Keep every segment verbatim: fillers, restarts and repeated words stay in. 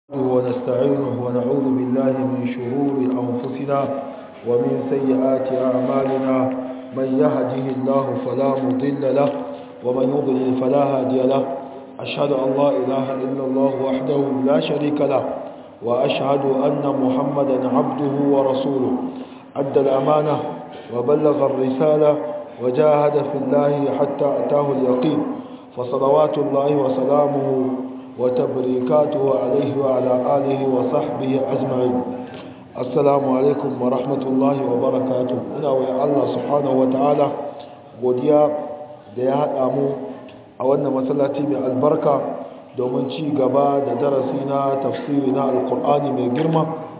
ونستعينه ونعوذ بالله من شرور أنفسنا ومن سيئات أعمالنا من يهده الله فلا مضل له ومن يضلل فلا هادي له أشهد أن لا إله إلا الله وحده لا شريك له وأشهد أن محمدا عبده ورسوله أدى الأمانة وبلغ الرسالة وجاهد في الله حتى أتاه اليقين فصلوات الله وسلامه وتبريكاته عليه وعلى آله وصحبه أجمعين السلام عليكم ورحمة الله وبركاته ina wa Allah subhanahu wa ta'ala godiya da ya haɗa mu a wannan masallaci mai albarka domin ci gaba da darasi na tafsiri na alkur'ani mai girma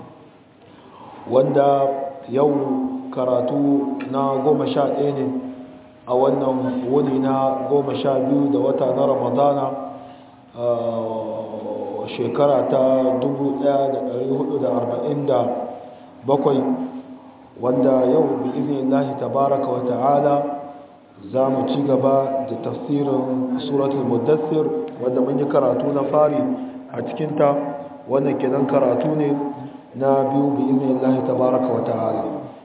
wanda yau karatu na goma sha ɗaya ne a wannan wuni na goma sha biyu da wata na ramadana shekara ta dubu ɗaya da ɗari hudu da arba'in da bakwai wanda yau bi iznillahi tabaraka wa ta'ala za mu ci gaba da tafsirin suratul muddathir wanda mun yi karatu na fari a cikinta wannan kenan karatu ne na biyu bi iznillahi tabaraka wa ta'ala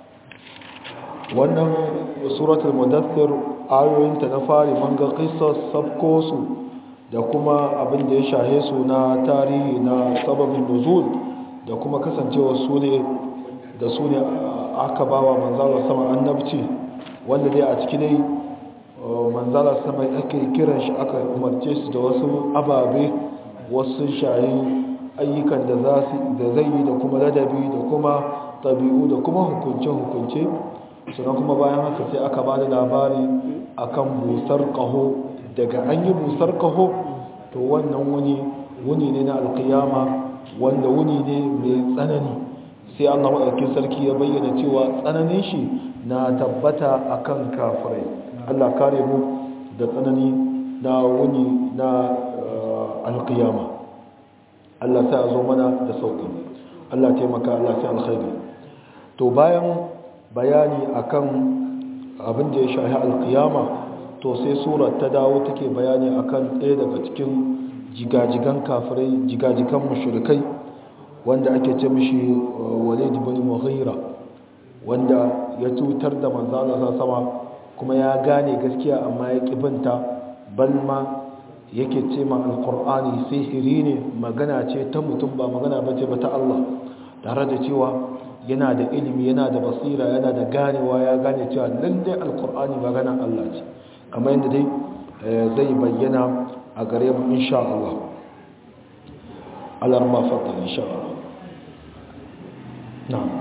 wannan suratul muddathir ayoyinta na fari mun ga qissas sabkosu da kuma abin da ya shahe su na tarihi na sababin nuzul da kuma kasancewa su ne da su ne aka ba wa manzala sama annabci wanda dai a ciki dai manzala sama ake kiran shi aka umarce su da wasu ababe wasu shahi ayyukan da za su da zai yi da kuma ladabi da kuma tabi'u da kuma hukunce-hukunce sannan kuma bayan haka sai aka ba da labari akan busar ƙaho daga an yi busar kaho to wannan wuni wuni ne na alkiyama wanda wuni ne mai tsanani sai Allah maɗaukin sarki ya bayyana cewa tsananin shi na tabbata akan kafirai Allah kare mu da tsanani na wuni na alkiyama Allah sai a zo mana da sauƙi Allah taimaka Allah sai alkhairi to bayan bayani akan abin da ya shahi alkiyama to sai surar ta dawo take bayani akan ɗaya daga cikin jigajigan kafirai jigajigan mushrikai wanda ake ce mishi Walid ibn Mughira wanda ya tutar da manzala sama kuma ya gane gaskiya amma ya kibinta balma yake ce ma alqur'ani sihiri ne magana ce ta mutum ba magana bace ba ta Allah tare da cewa yana da ilimi yana da basira yana da ganewa ya gane cewa lalle alqur'ani magana Allah ce kamar yadda dai zai bayyana a gare mu insha Allah Allah ma fata insha Allah na'am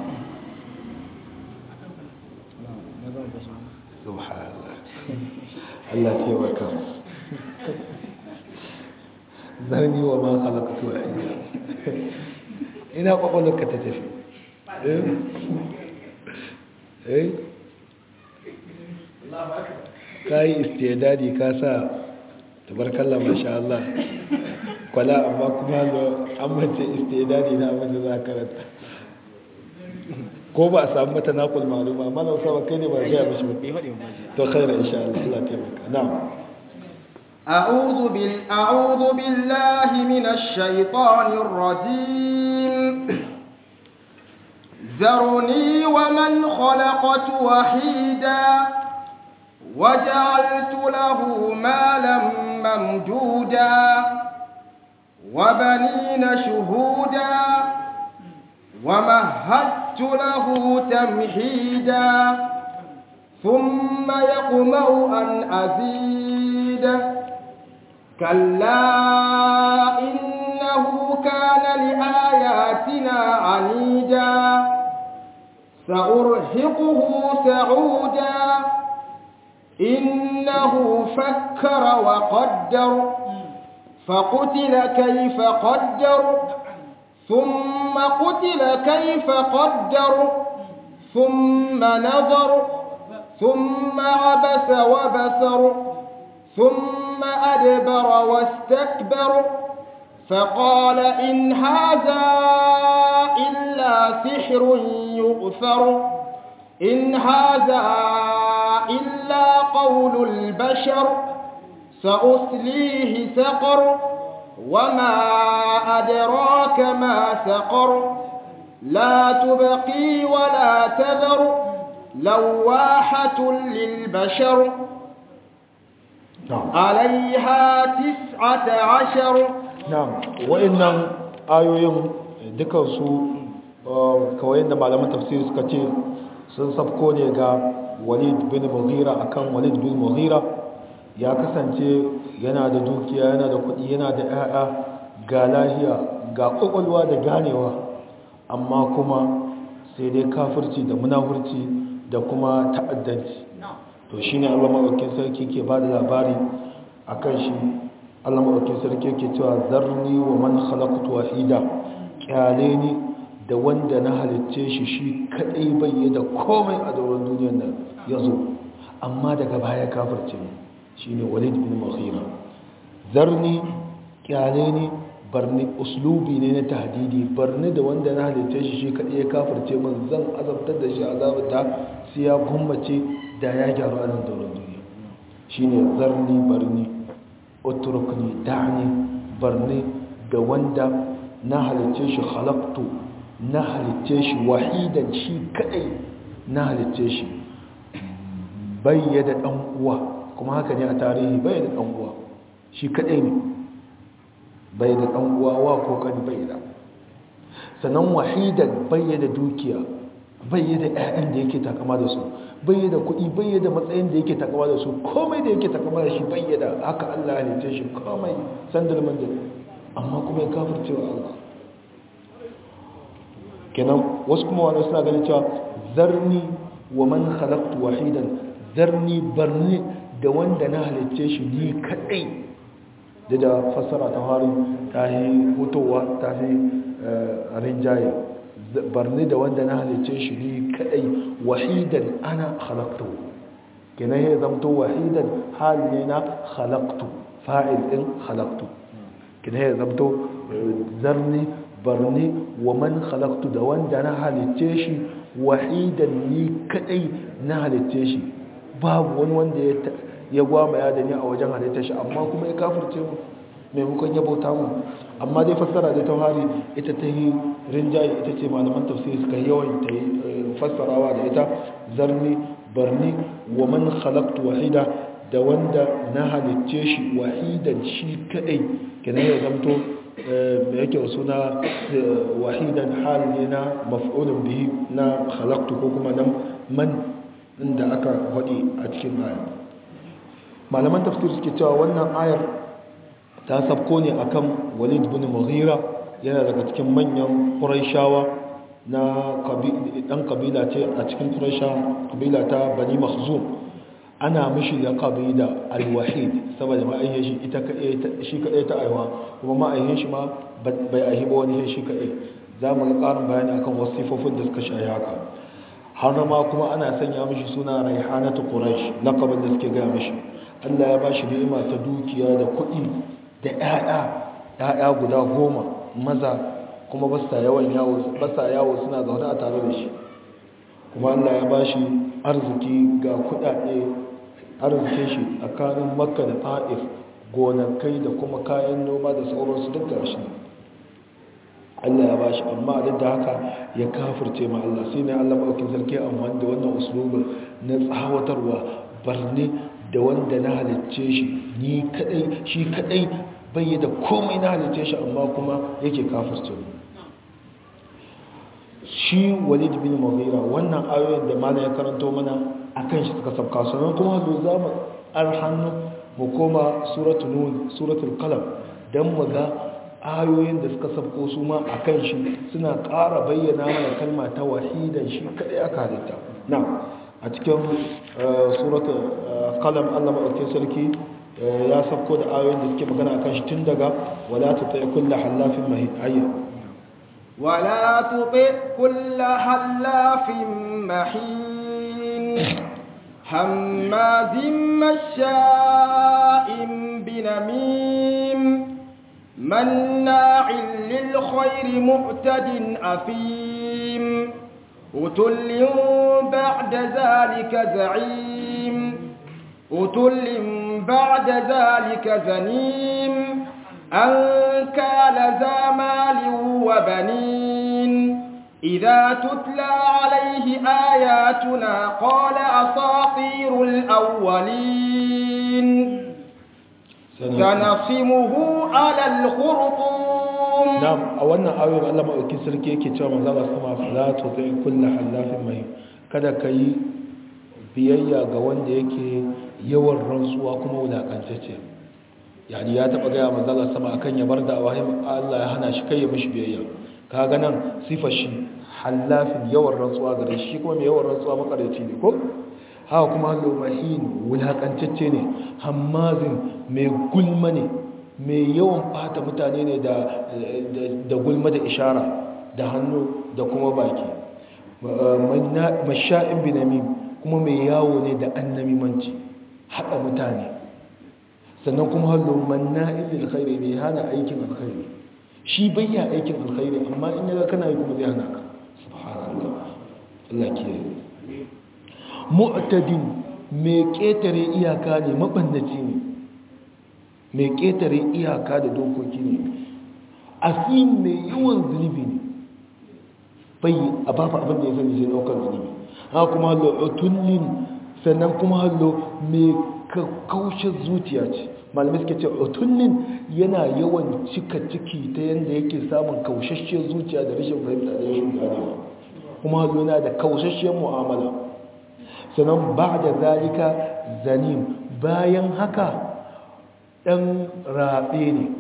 subhanallah Allah ya waka zarni wa ma khalaqtu al-hayya ina kokolka ta tafi eh eh Allahu akbar ka yi istidadi ka sa tabarkalla masha Allah kwala amma kuma da amince istidadi na abin da za ka karanta ko ba a samu mata nakul maluma amma na saba kai ne ba ga mishi ba to khaira insha Allah Allah ta maka na'am أعوذ بال أعوذ بالله من الشيطان الرجيم ذرني ومن خلقت وحيدا وجعلت له مالا ممدودا وبنين شهودا ومهدت له تمهيدا ثم يطمع أن أزيد كلا إنه كان لآياتنا عنيدا سأرهقه سعودا إنه فكر وقدر فقتل كيف قدر ثم قتل كيف قدر ثم نظر ثم عبس وبسر ثم أدبر واستكبر فقال إن هذا إلا سحر يؤثر إن هذا إلا قول البشر سأصليه سقر وما أدراك ما سقر لا تبقي ولا تذر لواحة للبشر عليها تسعة عشر نعم وإن آيوين dukansu kawai da malaman tafsiri suka ce sun sabko ne ga Walid bin Mughira akan Walid bin Mughira ya kasance yana da dukiya yana da kuɗi yana da ƴaƴa ga lahiya ga kokolwa da ganewa amma kuma sai dai kafirci da munafurci da kuma ta'addanci to shine Allah madaukakin sarki ke bada labari akan shi Allah madaukakin sarki ke cewa zarni wa man khalaqtu wahida kyale ni da wanda na halicce shi shi kadai bai da komai a dauran duniyar nan yazo amma daga baya kafirce ne shine Walid bin Mughira zarni kyale ni barni uslubi ne na tahdidi barni da wanda na halicce shi shi kadai ya kafirce min zan azabtar da shi azabta sai ya gummace da ya gyaru a nan dauran duniya shine zarni barni utrukni da'ni barni da wanda na halicce shi khalaqtu na halicce shi wahidan shi kadai na halicce shi bayyada dan uwa kuma haka ne a tarihi bayyada dan uwa shi kadai ne bayyada dan uwa wa ko kan bayyada sannan wahidan bayyada dukiya bayyada ƴaƴan da yake takama da su bayyada kuɗi bayyada matsayin da yake takama da su komai da yake takama da shi bayyada haka Allah ya halicce shi komai sandal mandal amma kuma ya kafirce wa Allah kenan wasu kuma wani suna ganin cewa zarni wa man khalaqtu wahidan zarni barni da wanda na halicce shi ni kadai da da fassara ta hari ta yi hutowa ta fi rinjaye barni da wanda na halicce shi ni kadai wahidan ana khalaqtu kenan ya zamto wahidan hal ne na khalaqtu fa'il din khalaqtu kenan ya zamto zarni barni wa man khalaqtu da wanda na halicce shi wahidan ni kadai na halicce shi babu wani wanda ya ya gwama ya da ni a wajen halitta shi amma kuma ya kafirce mu maimakon ya bauta mu amma dai fassara da tauhari ita ta yi rinjaye ita ce malaman tafsiri suka yawan ta yi fassarawa da ita zarni barni wa man khalaqtu wahida da wanda na halicce shi wahidan shi kadai kenan ya zamto mai yake suna wahidan hal ne na maf'ulun bihi na khalaqtu ko kuma nan man inda aka faɗi a cikin aya malaman tafsir suke cewa wannan ayar ta sabko ne akan Walid bin Mughira yana daga cikin manyan Qurayshawa na dan kabila ce a cikin Qurayshawa kabila ta Bani Makhzum ana mishi da kabila al-wahid saboda ma'ayyin shi ita shi kadai ta aiwa kuma ma'ayyin shi ma bai aihiba wani shi kadai zamu ga karin bayani akan wasifofin da suka shayi haka har ma kuma ana sanya mishi suna Raihanatu Quraysh laqabin da suke ga mishi Allah ya bashi ni'ima ta dukiya da kuɗi da ƴaƴa ƴaƴa guda goma maza kuma ba sa yawan yawo ba sa yawo suna zaune a tare da shi kuma Allah ya bashi arziki ga kuɗaɗe arzikin shi tsakanin Makka da Ta'if gonakai da kuma kayan noma da sauransu duk gashi Allah ya bashi amma duk da haka ya kafirce ma Allah sai ne Allah madaukakin sarki amma da wannan uslubin na tsawatarwa barne da wanda na halicce shi ni kadai shi kadai bai da komai na halicce shi amma kuma yake kafirce shi Walid bin Mughira wannan ayoyin da malam ya karanto mana akan shi suka sabka sanan kuma zo zamu alhannu mu koma suratul nun suratul qalam dan mu ga ayoyin da suka sabko su ma akan shi suna ƙara bayyana mana kalma ta wahidan shi kadai aka halitta na a cikin suratul qalam Allah madaukakin sarki ya sabko da ayoyin da suke magana akan shi tun daga wala tuti kullu halafin mahin ayya ولا تطع كل حلاف مهين هماز مشاء بنميم مناع للخير معتد أثيم عتل بعد ذلك زعيم عتل بعد ذلك زنيم أن كان ذا مال وبنين إذا تتلى عليه آياتنا قال أساطير الأولين سنصمه على الخرطوم. نعم أولنا آية الله ما أكسر كيكي تشوى من ذلك سمع فلا تطع كل حلاف مهين kada ka yi biyayya ga wanda yake yawan rantsuwa kuma wulakantacce. Yani ya taɓa gaya manzala sama akan ya bar da wahayin Allah ya hana shi kai ya mishi biyayya. Ka ga nan sifar shi hallafin yawan rantsuwa gare shi kuma mai yawan rantsuwa makareci ne ko? Haka kuma lomahin wulakantacce ne, hammazin mai gulma ne, mai yawan bata mutane ne da gulma da ishara da hannu da kuma baki. Masha'in binamim kuma mai yawo ne da annamimanci haɗa mutane. Sannan kuma hallo manna'in lil khairi ne hana aikin alkhairi. Shi bayya aikin alkhairi amma in yaga kana yi kuma zai hana ka. Subhanallah. Allah ke mu'tadin mai ƙetare iyaka ne, mabannaci ne, mai ƙetare iyaka da dokoki ne, asim mai yawan zunubi ne, bai a bafa abin da ya sani sai ɗaukar zunubi. Haka kuma hallo utullin, sannan kuma hallo mai kaushe zuciya ce. Malamai suke ce utullin yana yawan cika ciki ta yadda yake samun kaushashiyar zuciya da rashin fahimta da rashin ganewa, kuma hallo yana da kaushashiyar mu'amala. Sannan ba da zalika zanim, bayan haka ɗan raɓe ne,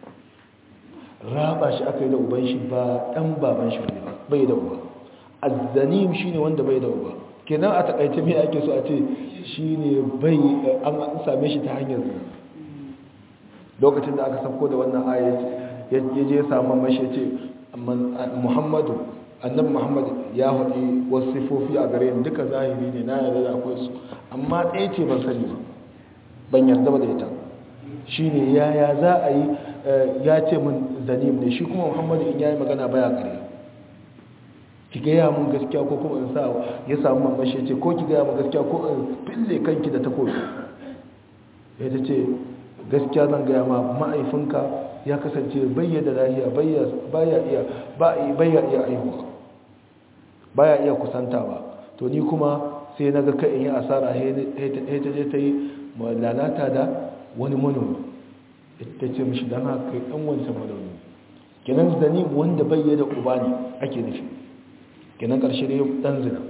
raɓa shi aka yi da uban shi ba ɗan baban shi ne bai da uba. Azzanim shi ne wanda bai da uba. Kenan a taƙaice mai ake so a ce shi ne bai an same shi ta hanyar zina. Lokacin da aka sauko da wannan aya ya je ya samu mashi ce Muhammadu annabi Muhammad ya haɗi wasu sifofi a gare ni duka zahiri ne na yarda da akwai su, amma ɗaya ce ban sani ba, ban yarda ba da ita. Shi ne yaya za a yi ya ce min zanim ne, shi kuma Muhammadu in yayi magana baya ƙarya. Ki gaya mun gaskiya ko kuma in sa ya samu mamashi ya ce ko ki gaya mun gaskiya ko in fille kanki da takobi. Ya ta ce gaskiya zan gaya ma ma'aifinka ya kasance bayyana lahiya baya iya iya aihuwa, baya iya kusanta ba, to ni kuma sai na ga kai in yi asara ta je ta yi lalata da wani manomi. Ita ce mishi don haka kai ɗan wancan manomi. Kenan zani wanda bayyana uba ne ake nufi, kenan ƙarshe ne ɗan zina.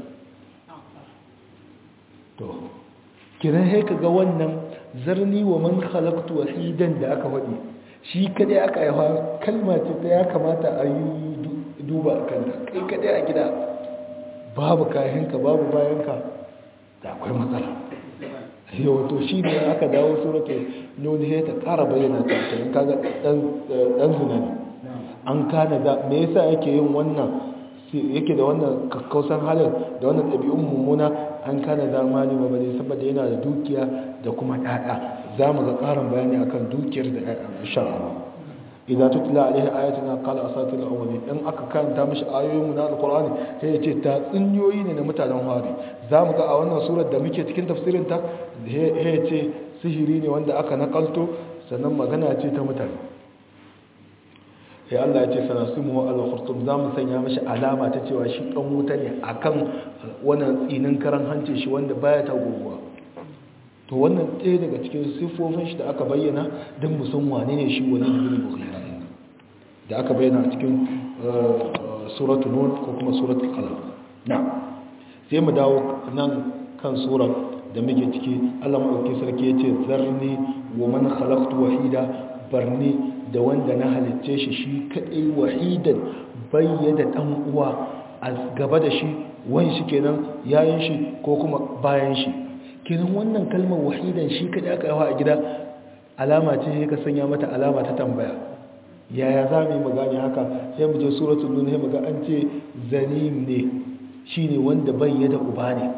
To kenan haika ga wannan zarni wa man khalaqtu wahidan da aka faɗi shi kadai aka haifa, kalma ce ta ya kamata a yi duba kanta. Kai kadai a gida babu kayanka babu bayanka da akwai matsala. Yau to shi ne aka dawo suratul nun sai ta ƙara bayyana ta in kaga dan dan zina ne. An kana da me yasa yake yin wannan yake da wannan kakkausan halin da wannan ɗabi'un mummuna, an kana da mali wa bane saboda yana da dukiya da kuma ƴaƴa. Za mu ga ƙarin bayani akan dukiyar da ƴaƴa insha Allah. Idan tutla alaihi ayatuna qala asatirul awwalin, in aka karanta mishi ayoyin mu na alqur'ani sai ya ce ta tsinyoyi ne na mutanen hari. Za mu ga a wannan surar da muke cikin tafsirin ta ya ce sihiri ne wanda aka nakalto, sannan magana ce ta mutane. Sai Allah ya ce sanasimu al-khurtum, za mu sanya mashi alama ta cewa shi dan wuta ne akan wannan tsinin karan hancin shi wanda baya ta goguwa. To wannan ɗaya daga cikin sifofin shi da aka bayyana don mu san wane ne shi wani bin bukhari da aka bayyana a cikin suratul nun ko kuma suratul qalam. Na'am, sai mu dawo nan kan surar da muke ciki. Allah madaukakin sarki yace zarni wa man khalaqtu wahida, barni da wanda na halicce shi shi kadai wahidan, bayyana dan uwa a gaba da shi, wani shi kenan yayin shi ko kuma bayan shi. Kenan wannan kalmar wahidan shi kadai aka yawa a gida alama ce ka sanya mata alama ta tambaya. Yaya za mu yi magani haka? Sai mu je suratul nun sai mu ga an ce zanim ne, shine wanda bayyana uba ne.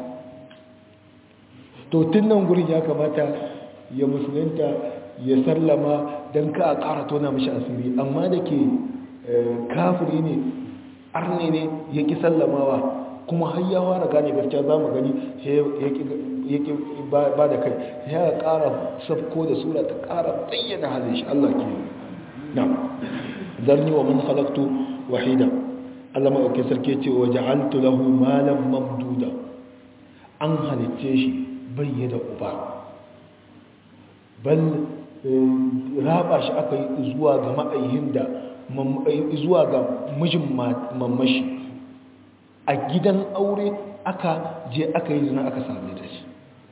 To tun nan gurin ya kamata ya musulunta ya sallama don ka a ƙara tona mashi asiri, amma da ke kafiri ne arne ne ya ƙi sallamawa kuma har ya fara gane gaskiya za mu gani ya ƙi ba da kai ya ƙara sabko da sura ta ƙara bayyana halin shi. Allah ke na'am zarni wa man khalaqtu wahida Allah ma ake sarki ce wa ja'altu lahu malan mamduda an halice shi bayyana uba bal raba shi aka yi zuwa ga ma'aihin da zuwa ga mijin mamashi a gidan aure aka je aka yi zina aka same ta shi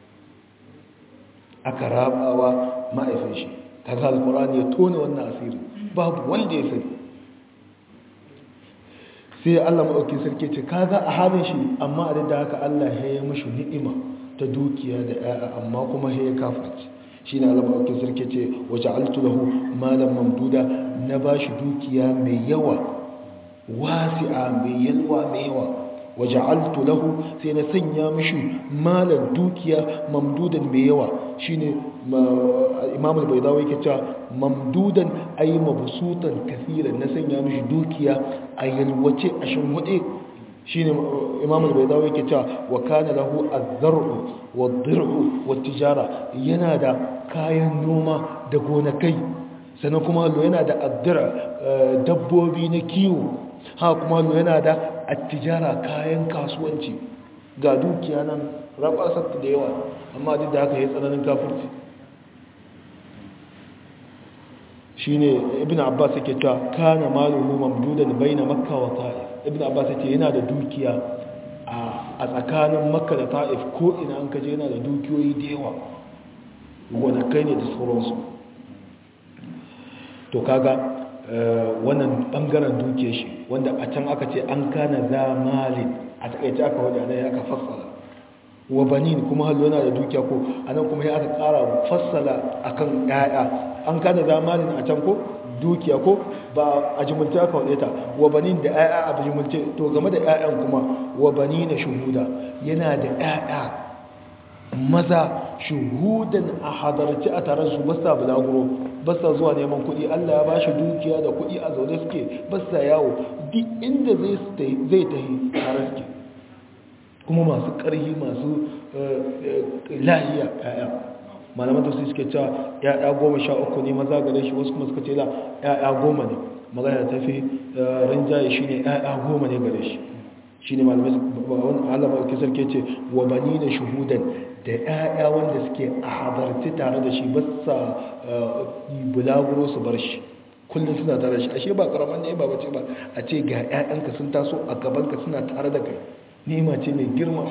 aka rabawa ma'aifin shi kaga alqur'ani ya tona wannan asiri babu wanda ya sani sai Allah maɗauki sarki ce kaga a halin shi amma a da haka Allah ya yi mishi ni'ima ta dukiya da ƴaƴa amma kuma ya kafirci shine Allah maɗauki sarki ce waja'altu lahu malan mamduda na bashi dukiya mai yawa wasi'a mai yalwa mai yawa waja'altu lahu sai na sanya mishi malan dukiya mamdudan mai yawa shine Imam al-Baydawi yake cewa mamdudan ay mabsutan kaseeran na sanya mishi dukiya a yalwace a shinwade shine Imam al-Baydawi yake cewa wa kana lahu az-zar'u wad-dir'u wat-tijara yana da kayan noma da gonakai sannan kuma yana da ad-dir' dabbobi na kiwo ha kuma yana da at-tijara kayan kasuwanci ga dukiya nan rabasar da yawa amma duk da haka yayin tsananin kafirci shine ibn abbas yake cewa kana maluhu mamdudan baina makka wa ta'if ibn abbas yake yana da dukiya a tsakanin makka da ta'if ko ina an kaje yana da dukiyoyi da yawa wanda kai ne da sauransu to kaga wannan bangaren duke shi wanda a can aka ce an kana za malin a takaice aka wajen ne aka fassara wa banin kuma hallo yana da dukiya ko anan kuma ya aka kara fassala akan yaya an kana zamalin a can ko dukiya ko ba a jimulce aka wadai ta wa banin da yaya a jimulce to game da yayan kuma wa banina shuhuda yana da yaya maza shuhudan a hadarci a taron su basta bulaguro basta zuwa neman kuɗi Allah ya bashi dukiya da kuɗi a zaune suke basta yawo duk inda zai tahi tare suke kuma masu ƙarhi masu lahiya ya'ya malaman tafsir suke cewa ya'ya goma sha uku ne maza gare shi wasu kuma suka ce la ya'ya goma ne magana ta fi rinjaye shi ne ya'ya goma ne gare shi shi ne malamai Allah maɗauki sarki ce wa bani na shuhudan da ya'ya wanda suke a hadarci tare da shi ba sa bulaguro su bar shi kullum suna tare da shi ashe ba karaman ne ba bace ba a ce ga ya'yanka sun taso a gabanka suna tare da kai nima ce mai girma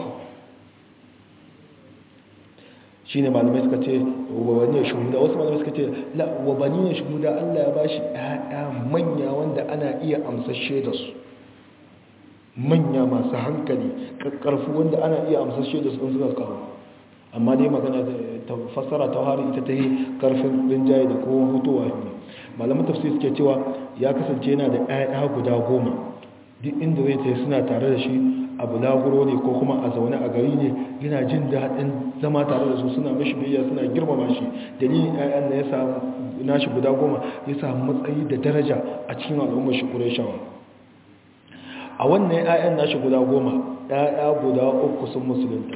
shi ne malamai suka ce wa bani ya shuhuda wasu malamai suka ce la wa bani ya shuhuda Allah ya ba shi ‘ya'ya manya wanda ana iya amsashe da su manya masu hankali ƙarfi wanda ana iya amsashe da su in suka kawo amma dai magana ta fassara ta hari ita ta yi ƙarfin rinjaye da kowa hutowa ne malaman tafsir suke cewa ya kasance yana da ‘ya'ya guda goma duk inda zai ta suna tare da shi a bulaguro ne ko kuma a zaune a gari ne yana jin daɗin zama tare da su suna mashi biyayya suna girmama shi dalilin ƴaƴan da ya samu nashi guda goma ya samu matsayi da daraja a cikin al'ummar shi Qurayshawa a wannan ƴaƴan nashi guda goma ƴaƴa guda uku sun musulunta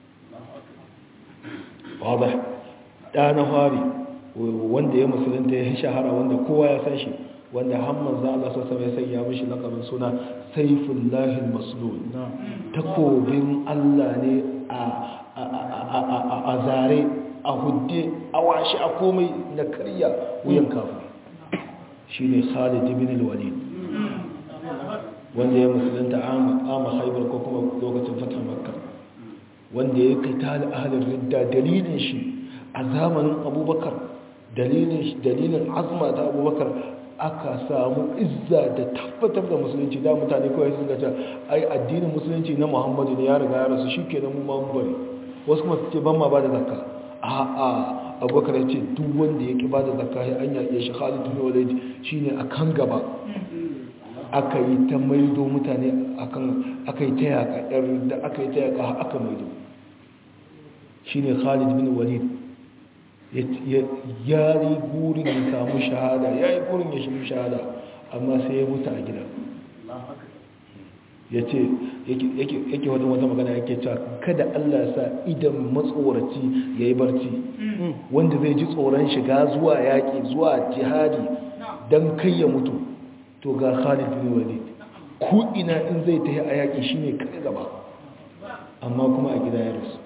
wadah ɗa na fari wanda ya musulunta ya shahara wanda kowa ya san shi wanda hamman za Allah sassa mai sanya mishi lakabin suna saifullahin maslul takobin Allah ne a zare a hudde a washe a komai na karya wuyan kafin shi ne Khalid ibn al-Walid wanda ya musulunta ama haibar ko kuma lokacin fatan makka wanda ya kai ta ahalin ridda dalilin shi a zamanin abubakar dalilin azma ta abubakar aka samu izza da tabbatar da musulunci da mutane kawai sun gaca ai addinin musulunci na muhammadu ne ya riga ya rasu shi ke na mu mamu bari wasu kuma su ce ban ma ba da zakka a a abubakar ya ce duk wanda ya ki ba da zakka ya an yaƙe shi khalid bin walid shine a kan gaba aka yi ta maido mutane akan aka yi ta yaƙa ɗar da aka yi ta yaƙa aka maido shine khalid bin walid ya yi burin ya samu shahada ya yi burin ya shiga shahada amma sai ya mutu a gida ya ce yake wata wata magana yake cewa kada Allah sa idan matsoraci ya yi barci wanda zai ji tsoron shiga zuwa yaƙi zuwa jihadi dan kai ya mutu to ga Khalid bin Walid ko ina in zai tafi a yaki shine kai gaba amma kuma a gida ya rasu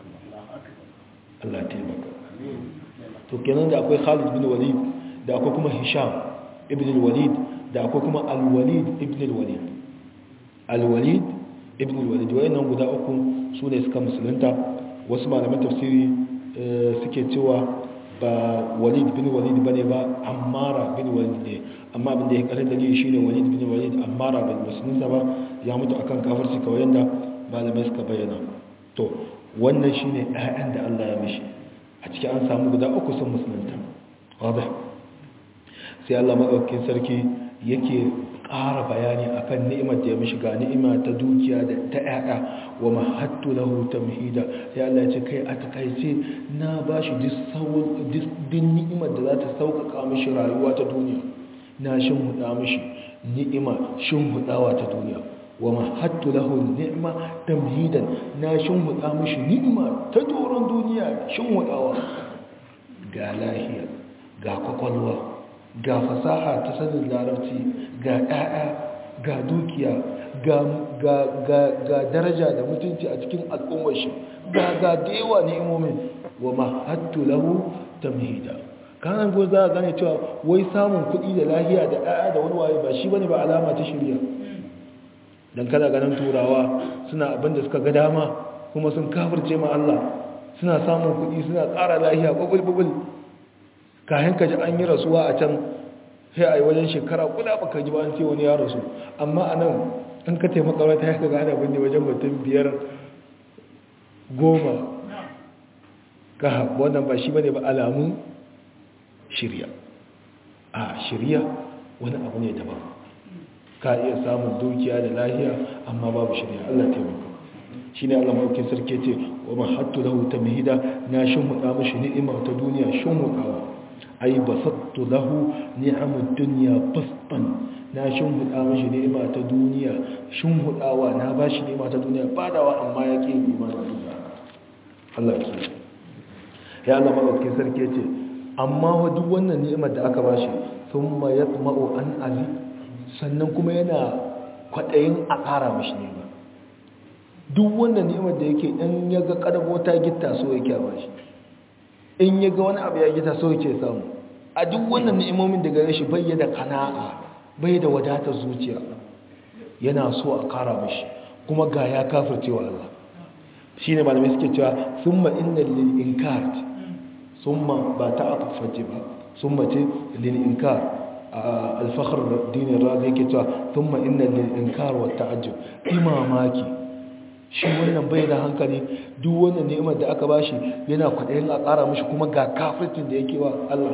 Allah taimaka to kenan da akwai Khalid bin Walid da akwai kuma Hisham ibn al-Walid da akwai kuma al-Walid ibn al-Walid al-Walid ibn al-Walid wayannan guda uku su ne suka musulunta wasu malaman tafsiri suke cewa ba Walid bin Walid bane ba Ammara bin Walid ne amma abin da ya karin dalili shine Walid bin Walid Ammara bin musulunta ba ya mutu akan kafirci kawai yanda malamai suka bayyana to wannan shine ɗayan da Allah ya mishi a cikin an samu guda uku sun musulunta wadda sai Allah maɗaukin sarki yake ƙara bayani akan ni'imar da ya mishi ga ni'ima ta dukiya da ta ƴaƴa wa mahattu lahu tamhida sai Allah ya ce kai a takaice na bashi duk ni'imar da za ta sauƙaƙa mishi rayuwa ta duniya na shin huda mishi ni'ima shin hudawa ta duniya wa mahattu lahu ni'ma tamhidan na shin huda mishi ni'ima ta doron duniya shin hudawa ga lahiya ga kwakwalwa ga fasaha ta sanin larabci ga ƴaƴa ga dukiya ga ga ga ga daraja da mutunci a cikin al'ummar shi ga ga dewa ni'imomin wa mahattu lahu tamhida kanan go za a gane cewa wai samun kuɗi da lahiya da ƴaƴa da wani waye ba shi bane ba alama ta shirya dan kada ganin turawa suna abin da suka ga dama kuma sun kafirce ma Allah suna samun kuɗi suna ƙara lahiya bubul-bubul kayan kaji an yi rasuwa a can sai a yi wajen shekara guda baka ji ba an ce wani ya rasu amma a nan an ka taimaka wata ya ka gane abin da wajen mutum biyar goma ka wannan ba shi bane ba alamun shirya a shirya wani abu ne daban ka iya samun dukiya da lahiya amma babu shirya Allah taimaka shi ne Allah maukin sarki ce wa mahattu lahu tamhida na shimmuda mashi ni'ima ta duniya shimmudawa ai basattu lahu ni'amud dunya bastan na shimmuda mashi ni'ima ta duniya shimmudawa na bashi ni'ima ta duniya badawa amma yake ni'ima ta duniya Allah ya ya Allah maukin sarki ce amma wa duk wannan ni'imar da aka bashi thumma yatma'u an ali sannan kuma yana kwadayin a ƙara mashi ni'ima duk wanda ni'imar da yake in ya ga karbo ta gitta so yake ba shi in ya ga wani abu ya gitta so yake samu a duk wannan ni'imomin da gare shi bai da kana'a bai da wadatar zuciya yana so a kara mishi kuma ga ya kafircewa Allah shine malamai suke cewa summa innal lil inkar summa ba ta'affati ba summa ce lil inkar al-fakhr din ar-razi yake cewa summa innal lil inkar wa ta'ajjub imamaki shi wannan bai da hankali duk wannan ni'imar da aka bashi yana kwaɗayin a ƙara mishi kuma ga kafircin da yake wa Allah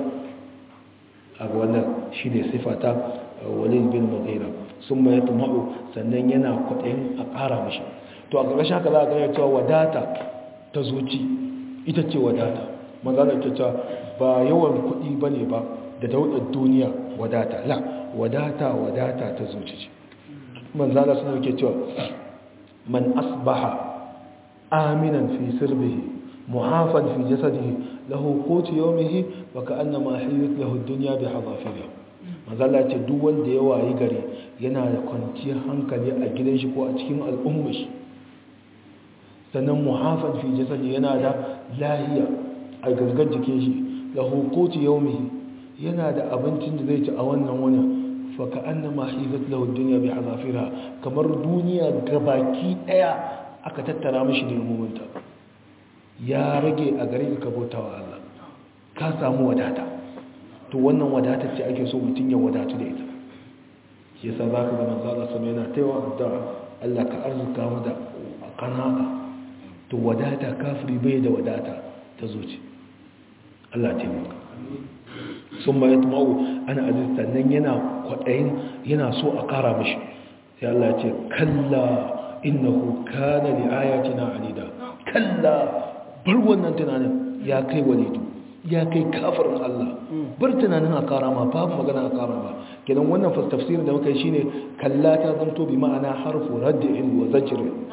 a wannan shi ne sifata walid bin mughira sun mai tumau sannan yana kwaɗayin a ƙara mishi to a ƙarshen haka za a gane cewa wadata ta zuci ita ce wadata manzana ita cewa ba yawan kuɗi ba ne ba da daudar duniya wadata la wadata wadata ta zuci ce manzana suna ke cewa من أصبح آمنا في سربه معافا في جسده له قوت يومه وكأنما حيت له الدنيا بحظافرها mazalla ce duk wanda ya wayi gari yana da kwanciyar hankali a gidan shi ko a cikin al'ummar shi sannan muhafan fi jasadi yana da lahiya a gangan jikin shi lahu qutu yawmihi yana da abincin da zai ci a wannan wani faka annama hizat lahu dunya bi hazafira kamar duniya gabaki daya aka tattara mishi da mumunta ya rage a gare ka bautawa Allah ka samu wadata to wannan wadata ce ake so mutun ya wadatu da ita shi yasa zaka ga manzo Allah sama yana taiwa da Allah ka arzuka mu da qana'a to wadata kafiri bai da wadata ta zuci Allah ya taimaka sun ma ya tumau ana aziz sannan yana kwaɗayin yana so a ƙara mashi sai Allah ya ce kalla innahu kana li ayatina anida kalla bar wannan tunanin ya kai walidu ya kai kafirin Allah bar tunanin a ƙara ma babu magana a ƙara ba kenan wannan tafsirin da muka yi shine kalla ta zanto bi ma'ana harfu raddin wa zajrin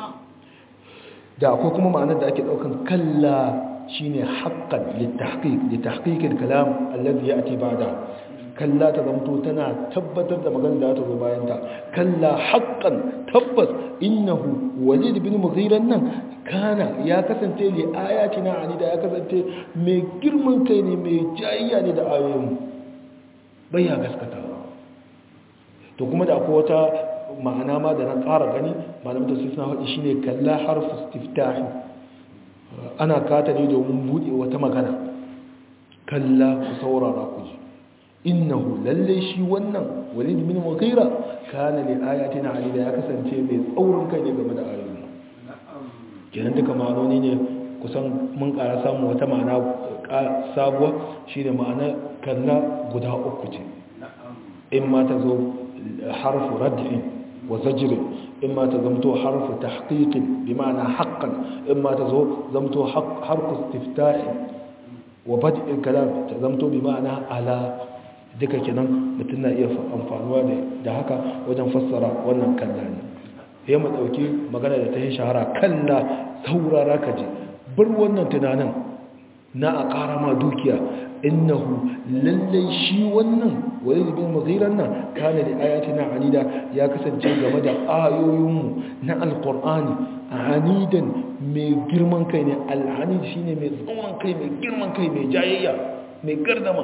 da akwai kuma ma'anar da ake daukan kalla shine haqqan litahqiq litahqiq al-kalam alladhi ya'ti ba'da kalla ta zamto tana tabbatar da magana da ta zo bayan ta kalla haqqan tabbas innahu walid bin mughiran nan kana ya kasance li ayatina anida ya kasance mai girman kai ne mai jayayya ne da ayoyin bai ya gaskata to kuma da akwai wata ma'ana ma da na ƙara gani malamin da suna haɗi shine kalla harfu istiftahi ana kata ne domin buɗe wata magana kalla ku saurara ku ji innahu lalle shi wannan walid bin mughira kana li ayatina alida ya kasance mai tsaurin kai ne game da ayoyin kenan duka ma'anoni ne kusan mun ƙara samu wata ma'ana sabuwa shine ma'ana kalla guda uku ce in ma ta zo harfu rad'in wa zajrin in ma ta zamto harfu tahqiqin bi ma'ana haqqan in ma ta zo zamto harfu istiftahi wa bad'il kalam ta zamto bi ma'ana ala duka kenan mutum na iya amfanuwa da haka wajen fassara wannan kalla ne ya mu dauki magana da ta yi shahara kalla saurara ka ji bar wannan tunanin na a ƙara ma dukiya innahu lallai shi wannan walid bin mughiran nan kana da ayatina anida ya kasance game da ayoyinmu na alqur'ani anidan mai girman kai ne alhanid shine mai tsawon kai mai girman kai mai jayayya mai gardama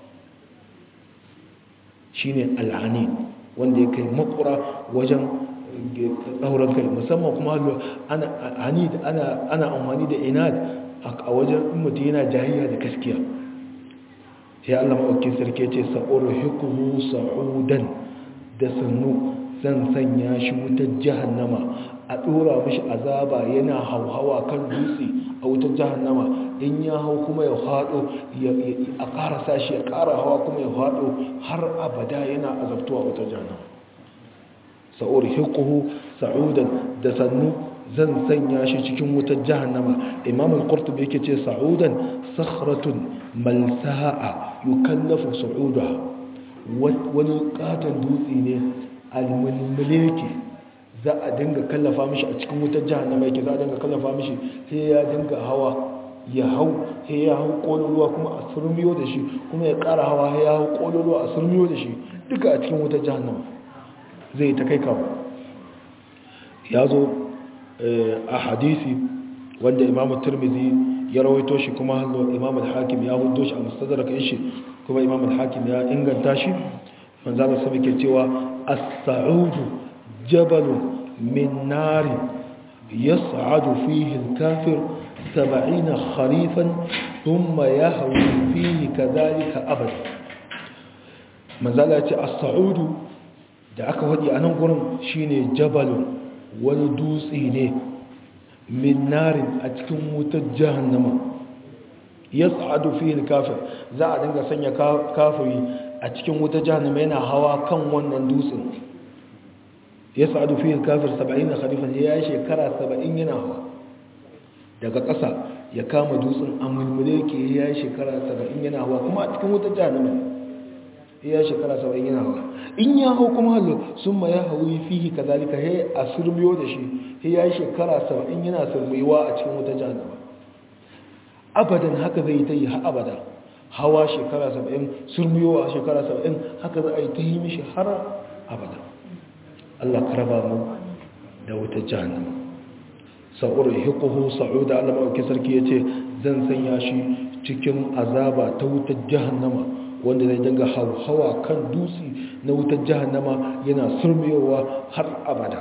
shine alhanid wanda ya kai makura wajen tsauran kai musamman kuma ana hanid ana ana amfani da inad a wajen mutum yana jayayya da gaskiya sai Allah maɗauki sarki ce sa'ur hukumu sa'udan da sannu zan sanya shi wutar jahannama a ɗora mashi azaba yana hauhawa kan dutse a wutar jahannama in ya hau kuma ya haɗo a ƙara sashi ya ƙara hawa kuma ya haɗo har abada yana azabtuwa a wutar jahannama sa'ur hukumu sa'udan da sannu zan sanya shi cikin wutar jahannama imam al-qurtubi yake ce sa'udan sakhratun malsa'a yukallafu su'udaha wani katon dutse ne almulmuleke za a dinga kallafa mishi a cikin wutar jahannama yake za a dinga kallafa mishi sai ya dinga hawa ya hau sai ya hau kololuwa kuma a surmiyo da shi kuma ya ƙara hawa sai ya hau kololuwa a surmiyo da shi duka a cikin wutar jahannama zai ta kai kawo ya zo a hadisi wanda imam tirmidhi ya rawaito shi kuma imam al-hakim ya hudo shi a mustadrak shi kuma imam al-hakim ya inganta shi manzo Allah sabi ke cewa as-sa'ud jabal min nar yas'adu fihi al-kafir sab'ina kharifan thumma yahwi fihi kadhalika abad manzo Allah ya ce as-sa'ud da aka wadi a nan gurin shine jabalun wani dutse ne min narin a cikin wutar jahannama ya sa'adu fiye kafir za a dinga sanya kafiri a cikin wutar jahannama yana hawa kan wannan dutsen ya sa'adu fiye kafir saba'in na khalifan ya yi shekara saba'in yana hawa daga ƙasa ya kama dutsen a mulmule ke ya yi shekara saba'in yana hawa kuma a cikin wutar jahannama ya yi shekara saba'in yana hawa in ya hau kuma hallo sun ma ya hau yi fihi ka zalika ya a surmiyo da shi ya yi shekara saba'in yana surmiyowa a cikin wutar jahannama abadan haka zai ta yi ha abada hawa shekara saba'in surmiyowa shekara saba'in haka za a yi ta yi mishi har abada Allah ka raba mu da wutar jahannama sa'ur hiquhu sa'uda Allah mauki sarki yace zan sanya shi cikin azaba ta wutar jahannama wanda zai dinga hawa kan dutse na wutar jahannama yana surmiyowa har abada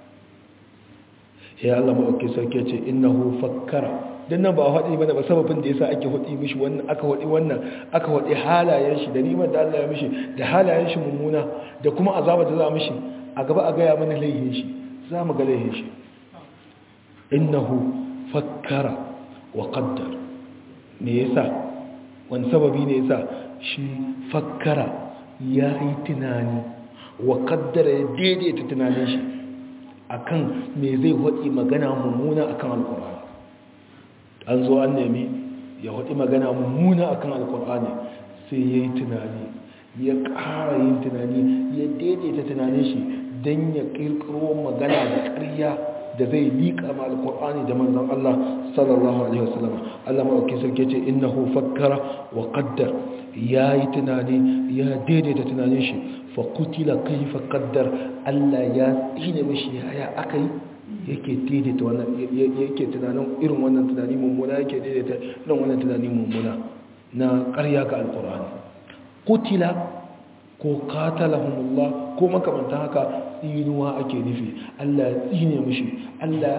ya Allah mauki sarki yace innahu fakkara dan nan ba haɗi bane ba sababin da yasa ake haɗi mishi wannan aka haɗi wannan aka haɗi halayen shi da nimar da Allah ya mishi da halayen shi mummuna da kuma azaba da za a mishi a gaba a gaya mana laihin shi za mu ga laihin shi innahu fakkara wa qaddar me yasa wani sababi ne yasa shi fakkara ya yi tunani wa qaddara ya daidaita tunanin shi akan me zai haɗi magana mummuna akan alƙur'ani an zo an nemi ya haɗi magana mummuna akan alƙur'ani sai ya yi tunani ya ƙara yin tunani ya daidaita tunanin shi don ya ƙirƙiro magana da ƙarya da zai liƙa ma alƙur'ani da manzon Allah sallallahu alaihi wasallam Allah maɗauki sarki ce innahu fakkara wa qaddar ya yi tunani ya daidaita tunanin shi fa kutila kaifa qaddar Allah ya tsine mishi yaya aka yi yake daidaita wannan yake tunanin irin wannan tunani mummuna yake daidaita irin wannan tunani mummuna na ƙarya ga alqur'ani kutila ko qatalahumullah ko makamantan haka tsinuwa ake nufi Allah ya tsine mishi Allah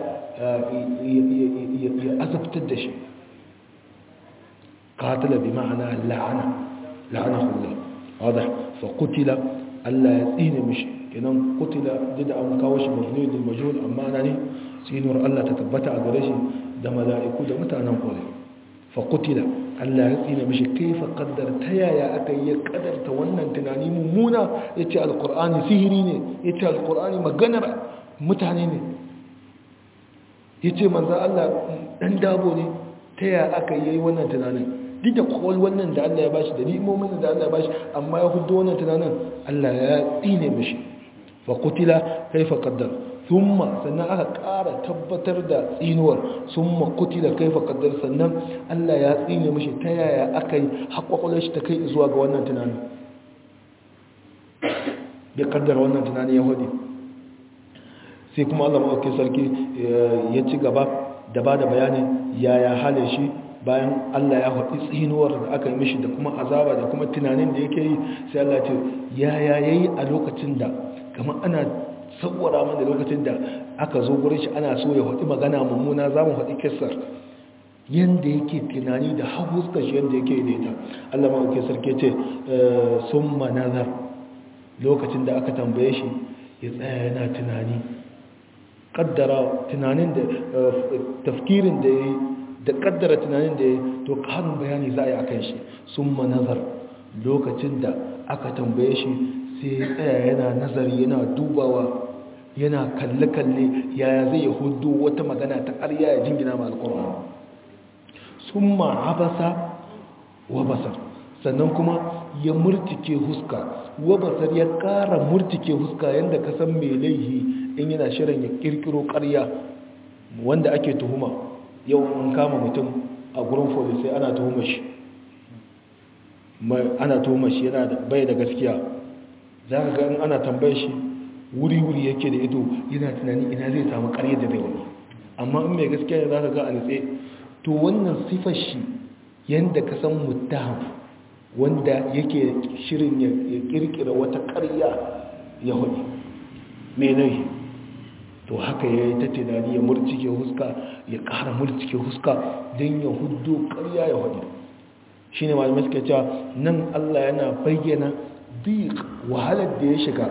ya azabtar da shi qatala bi ma'ana la'ana la'anahu Allah wadah fa qutila Allah ya tsine mishi kenan qutila da an kawo shi mabni lil majhul amma ana ne tsinuwar Allah ta tabbata a gare shi da mala'iku da mutanen kore fa qutila Allah ya tsine mishi kaifa qaddar ta yaya aka yi kadarta wannan tunani mummuna yace alqur'ani sihiri ne yace alqur'ani maganar mutane ne yace manzo Allah dan dabo ne ta yaya aka yi wannan tunanin duk da kowal wannan da Allah ya bashi da ni'imomin da Allah ya bashi amma ya hudo wannan tunanin Allah ya tsine mishi fa qutila kaifa qaddar thumma sannan aka ƙara tabbatar da tsinuwar thumma qutila kaifa qaddar sannan Allah ya tsine mishi ta yaya aka yi haƙwaƙwalar shi ta kai zuwa ga wannan tunanin bai kaddara wannan tunanin ya hudu sai kuma Allah maɗauki sarki ya ci gaba da ba da bayanin yaya halin shi bayan Allah ya haɗi tsinuwar da aka yi mishi da kuma azaba da kuma tunanin da yake yi sai Allah ce yaya yayi a lokacin da kamar ana sabuwara mana lokacin da aka zo gurin shi ana so ya haɗi magana mummuna za mu haɗi kissar yanda yake tunani da haguskar shi yanda yake da ita Allah ma ke sarki ce summa nazar lokacin da aka tambaye shi ya tsaya yana tunani kaddara tunanin da tafkirin da yayi da kaddara tunanin da ya to karin bayani za a yi a kan shi sun manazar lokacin da aka tambaye shi sai ya tsaya yana nazari yana dubawa yana kalle-kalle yaya zai hudu wata magana ta ƙarya ya jingina ma alƙur'an sun ma'abasa wa basar sannan kuma ya murtike huska wa basar ya ƙara murtike huska yadda ka san mai laihi in yana shirin ya ƙirƙiro ƙarya wanda ake tuhuma yau an kama mutum a gurin folisai ana tuhuma shi ana tuhuma shi yana da bai da gaskiya za ka ga ana tambaye shi wuri-wuri yake da ido yana tunani ina zai samu ƙarya da zai wani amma in mai gaskiya ne za ka ga a nutse to wannan sifar shi yadda ka san muttaham wanda yake shirin ya kirkira wata ƙarya ya hudu mai laifi to haka ya yi ta tunani ya murcike huska ya ƙara murcike huska don ya hudu ƙarya ya hudu shi ne malamai suka cewa nan Allah yana bayyana duk wahalar da ya shiga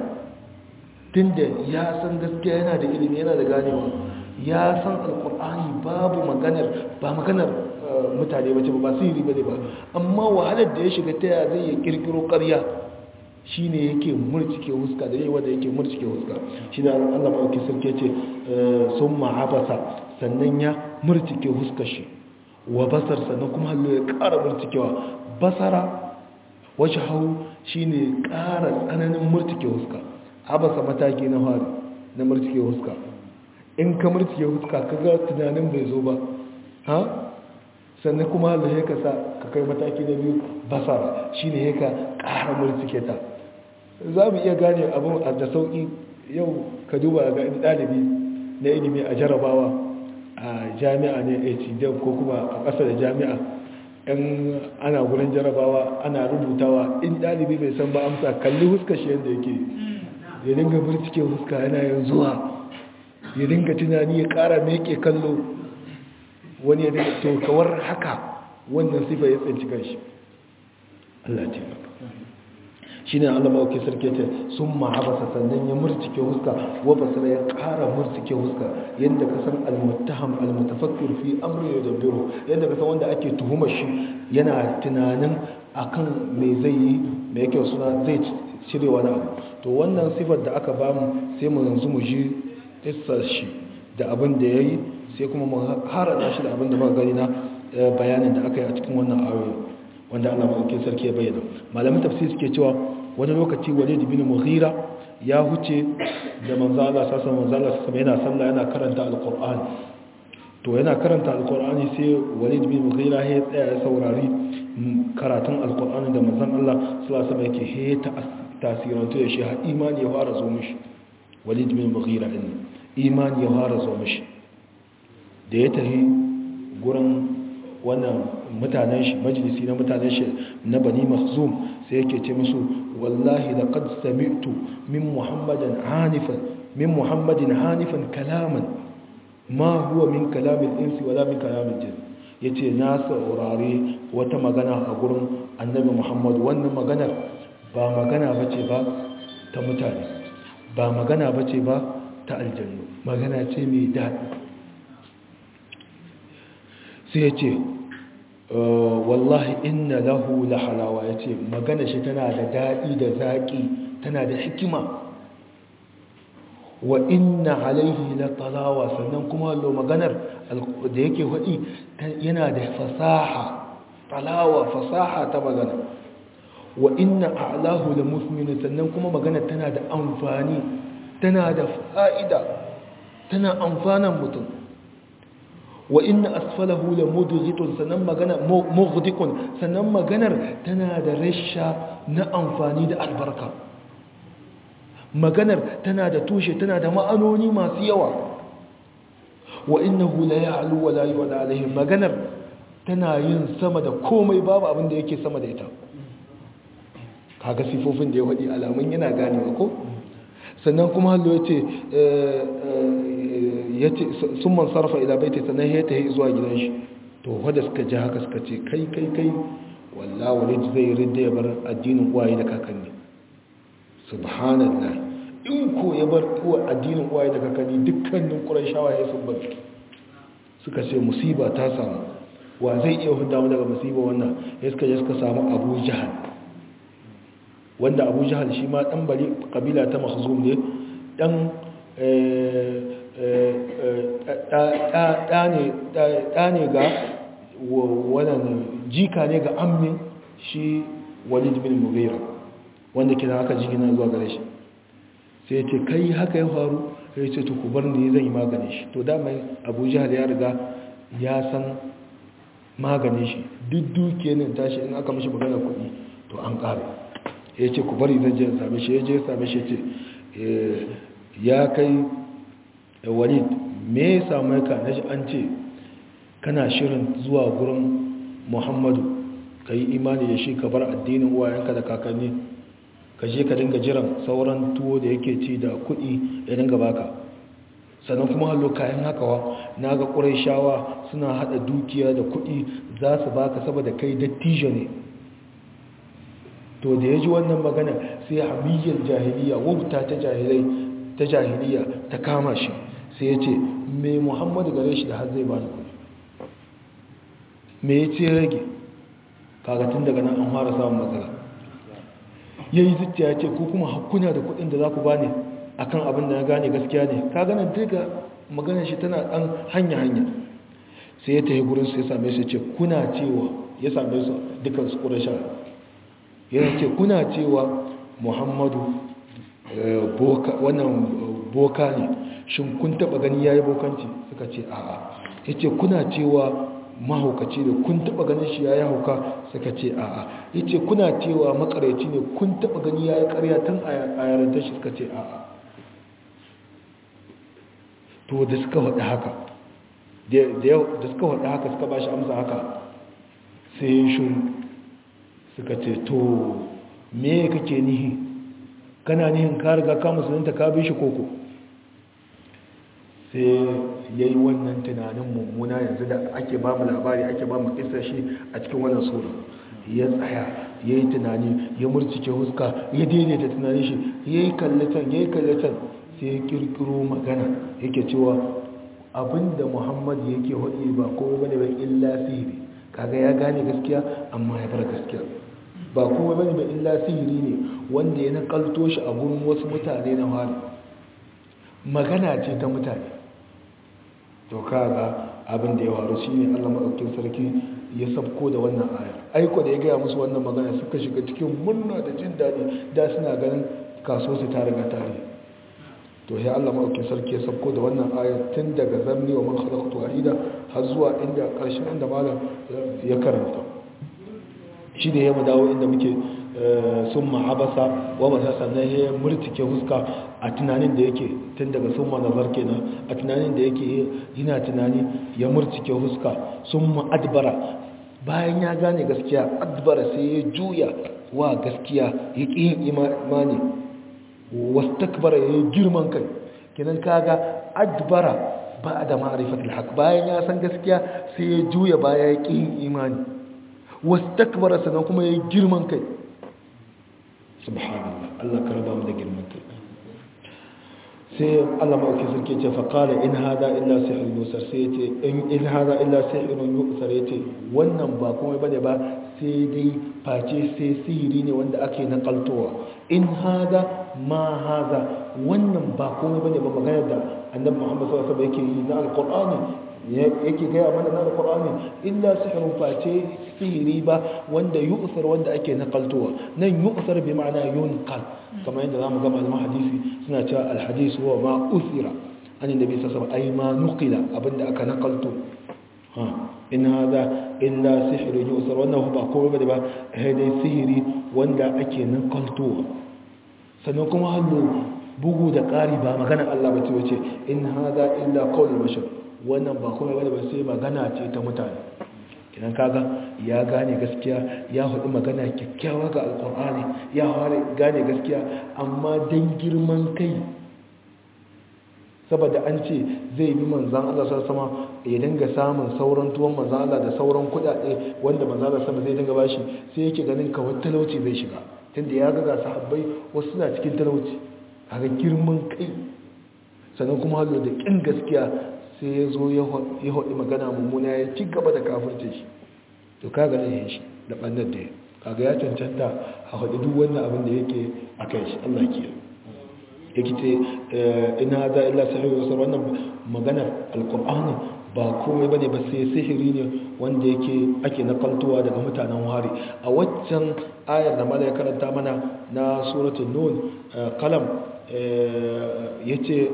tun da ya san gaskiya yana da ilimi yana da ganewa ya san alkur'ani babu maganar ba maganar mutane bace ba sihiri ba ne ba amma wahalar da ya shiga ta ya zai ya kirkiro ƙarya shi ne yake murcike huska da yawa da yake murcike huska shi da Allah maɗauki sarki ce sun ma'abasa sannan ya murcike huska shi wa basar sannan kuma hallo ya ƙara murcikewa basara wace hau shi ne ƙara tsananin murcike huska abasa mataki na hari na murcike huska in ka murcike huska ka ga tunanin bai zo ba ha sannan kuma hallo ya ka sa ka kai mataki na biyu basara shi ne ya ka ƙara murcike ta za mu iya gane abin da sauƙi yau ka duba ga ɗalibi na ilimi a jarabawa a jami'a ne a cidam ko kuma a ƙasa da jami'a in ana gurin jarabawa ana rubutawa in ɗalibi bai san ba amsa kalli huska shi yadda yake ya dinga bircike huska yana yin zuwa ya dinga tunani ya ƙara meke kallo wani ya dinga to kawar haka wannan sifa ya tsinci kanshi Allah ce maka shi ne Allah mawauki sarki ce sun ma'abasa sannan ya murcike huska wa basira ya ƙara murcike huska yadda ka san almuttaham almutafakkir fi amri da dabbiro yadda ka san wanda ake tuhumar shi yana tunanin akan me zai yi me yake suna zai cire wani abu to wannan sifar da aka bamu sai mu yanzu mu ji kissar shi da abin da yayi sai kuma mu harada shi da abin da muka gani na bayanin da aka yi a cikin wannan ayoyi wanda Allah maɗauki sarki ya bayyana malamin tafsir suke cewa wani lokaci Walid bin Mughira ya huce da manzo Allah sassa manzo Allah sassa yana sallah yana karanta alqur'ani to yana karanta alqur'ani sai Walid bin Mughira ya tsaya ya saurari karatun alkur'ani da manzon Allah sallallahu alaihi yake he ta tasirantu da shi har imani ya fara zo mishi. Walid bin Mughira din imani ya fara zo mishi da ya tafi gurin wannan mutanen shi majalisi na mutanen shi na Bani Makhzum sai yake ce musu wallahi laqad sami'tu min Muhammadin hanifan min Muhammadin hanifan kalaman ma huwa min kalamil insi wala min kalamil jinn. Yace na saurare wata magana a gurin Annabi Muhammad, wannan maganar ba magana bace ba ta mutane, ba magana bace ba ta aljannu, magana ce mai daɗi. Sai yace wallahi inna lahu la halawa, yace magana shi tana da daɗi da zaƙi, tana da hikima. Wa inna alaihi la talawa, sannan kuma lo maganar da yake faɗi yana da fasaha, talawa fasaha ta magana. Wa inna a'lahu la musmin, sannan kuma magana tana da amfani, tana da fa'ida, tana amfanan mutum. Wa inna asfalahu la mudghitun, sannan magana mughdiqun, sannan maganar tana da rasha na amfani da albarka. Maganar tana da tushe, tana da ma'anoni masu yawa. Wa innahu la ya'lu wa la yu'la alayhi, maganar tana yin sama da komai, babu abin da yake sama da ita. Kaga sifofin da ya wadi alamun yana ganewa ko. Sannan kuma hallo yace yace summan sarfa ila baiti, sannan ya tahi zuwa gidan shi. To wanda suka ji haka suka ce kai kai kai wallahi walid zai ridda ya bar addinin uwaye da kakanni. Subhanallah, in ko ya bar addinin uwaye da kakanni dukkanin Qurayshawa ya sun bar, suka ce musiba ta samu, wa zai iya huda mu daga musiba wannan? Ya suka je suka samu Abu Jahal, wanda Abu Jahal shi ma dan bari kabila ta Makhzum ne, dan ɗa ne ga wannan jika ne ga ammin shi Walid bin Mughira, wanda kina haka jigina zuwa gare shi. Sai ya ce kai haka ya faru, ya ce to ku bar ni zan yi maganin shi. To da mai Abu Jahal ya riga ya san maganin shi, duk duke ne tashi in aka mishi magana kuɗi to an ƙare. Ya ce ku bari zan je in same shi. Ya je same shi, ya ce ya kai Walid, me ya samu ka? Na ji an ce kana shirin zuwa gurin Muhammadu ka yi imani da shi, ka bar addinin uwayenka da kakanni, ka je ka dinga jiran sauran tuwo da yake ci da kuɗi ya dinga baka. Sannan kuma hallo kayan hakawa na ga Qurayshawa suna hada dukiya da kuɗi za su baka saboda kai dattijo ne. To da ya ji wannan magana sai hamiyyar jahiliya, wauta ta jahilai ta jahiliya ta kama shi. Sai ya ce me Muhammadu gare shi da har zai bani kuɗi, me ya ce rage? Kaga tun daga nan an fara samun matsala. Ya yi zuciya ya ce ko kuma hakuna da kuɗin da za ku bani akan abin da na gane gaskiya ne. Ka ganin duka maganar shi tana ɗan hanya-hanya. Sai ya tafi gurin su ya same su, ya ce kuna cewa, ya same su dukan su Quraysha, ya ce kuna cewa Muhammadu wannan boka ne, shin kun taba gani yayi bokanci? Suka ce a'a. Yace kuna cewa mahaukaci ne, kun taba ganin shi yayi hauka? Suka ce a'a. Yace kuna cewa makareci ne, kun taba gani yayi ƙarya tun a yarinta shi? Suka ce a'a. To da suka faɗi haka, da suka faɗi haka suka bashi amsa haka, sai shi suka ce to me kake nihi? Kana nihin ka riga ka musulunta ka bi shi koko? Sai ya yi wannan tunanin mummuna yanzu da ake ba mu labari, ake ba mu kisa shi a cikin wannan sura. Ya tsaya ya yi tunani, ya murcike huska, ya daidaita tunanin shi, ya yi kallatan ya yi kallatan sai ya kirkiro magana yake cewa abinda Muhammad yake hudu ba kowa bane ba illa sihiri. Kaga ya gane gaskiya amma ya bar gaskiya, ba kowa bane ba illa sihiri ne wanda ya nakalto shi a gurin wasu mutane na hali, magana ce ta mutane. To kaga abin da ya faru shine Allah madaukakin sarki ya sabko da wannan aya. Aiko da ya gaya musu wannan magana suka shiga cikin murna da jin daɗi, da suna ganin kaso su ta riga tare. To ya Allah madaukakin sarki ya sabko da wannan aya tun daga zamni wa man khalaqtu wahida har zuwa inda ƙarshen inda malam ya karanta. shi ne ya mu dawo inda muke sun ma'abasa wa masa sannan ya murtike huska a tunanin da yake tun daga sun manazar kenan a tunanin da yake yana tunani ya murtike huska sun ma'adbara bayan ya gane gaskiya adbara sai ya juya wa gaskiya ya ƙi yin imani wasu takbara ya yi girman kai kenan kaga adbara ba da ma'arifatul haq bayan ya san gaskiya sai ya juya baya ya ƙi yin imani wasu takbara sannan kuma ya yi girman kai subhanallah Allah ka raba mu da girman kai sai Allah ma'auki sarki ce faƙala in hada illa sihirun yusar sai ce in hada illa sihirun yusar ya ce wannan ba kuma bane ba sai dai face sai sihiri ne wanda ake naƙaltowa in hada ma hada wannan ba kuma bane ba magana da annabi Muhammad sallallahu alaihi wasallam yake yi na alqur'ani yake gaya mana na alqur'ani illa sihirun face sihiri ba wanda yusar wanda ake naƙaltowa nan yusar bi ma'ana yunqal kamar yadda zamu ga malaman hadisi suna cewa alhadis huwa ma usira an annabi sallallahu alaihi wasallam ay ma nuqila abinda aka nakalto ha in hada illa sihrun yusar wannan ba komai bane ba dai sihiri wanda ake nakalto sannan kuma hallo bugu da ƙari ba magana Allah bace wace in hada illa qaulul bashar wannan ba komai bane ba sai magana ce ta mutane idan kaga ya gane gaskiya ya hudu magana kyakkyawa ga alkur'ani ya gane gaskiya amma don girman kai saboda an ce zai bi manzan Allah sama ya dinga samun sauran tuwon manzan Allah da sauran kudade wanda manzan Allah sama zai dinga bashi sai yake ganin kawai talauci zai shiga tunda ya ga sahabbai wasu suna cikin talauci kaga girman kai sannan kuma hallo da kin gaskiya sai ya zo ya haɗi magana mummuna ya ci gaba da kafirce shi to kaga zai shi da ɓannar da ya kaga ya cancanta a haɗi duk wannan abin da yake a kai shi Allah ke yake ce ina za illa sahihu wasu wannan maganar alkur'ani ba komai bane ba sai sihiri ne wanda yake ake nakaltowa daga mutanen wari a waccan ayar da mala ya karanta mana na suratul nun qalam yace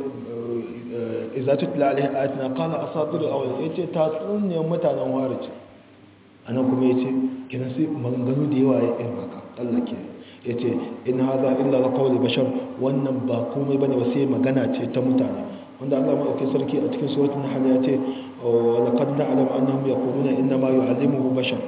iza tutla alaihi ayatina qala asatir awal yace tatsuniyar mutanen warij anan kuma yace kinan sai maganganu da yawa ya irin haka Allah ke yace in hadha illa qawl bashar wannan ba komai bane ba sai magana ce ta mutane wanda Allah ma yake sarki a cikin suratul nahl yace wa laqad na'lamu annahum yaquluna inna ma yu'allimuhu bashar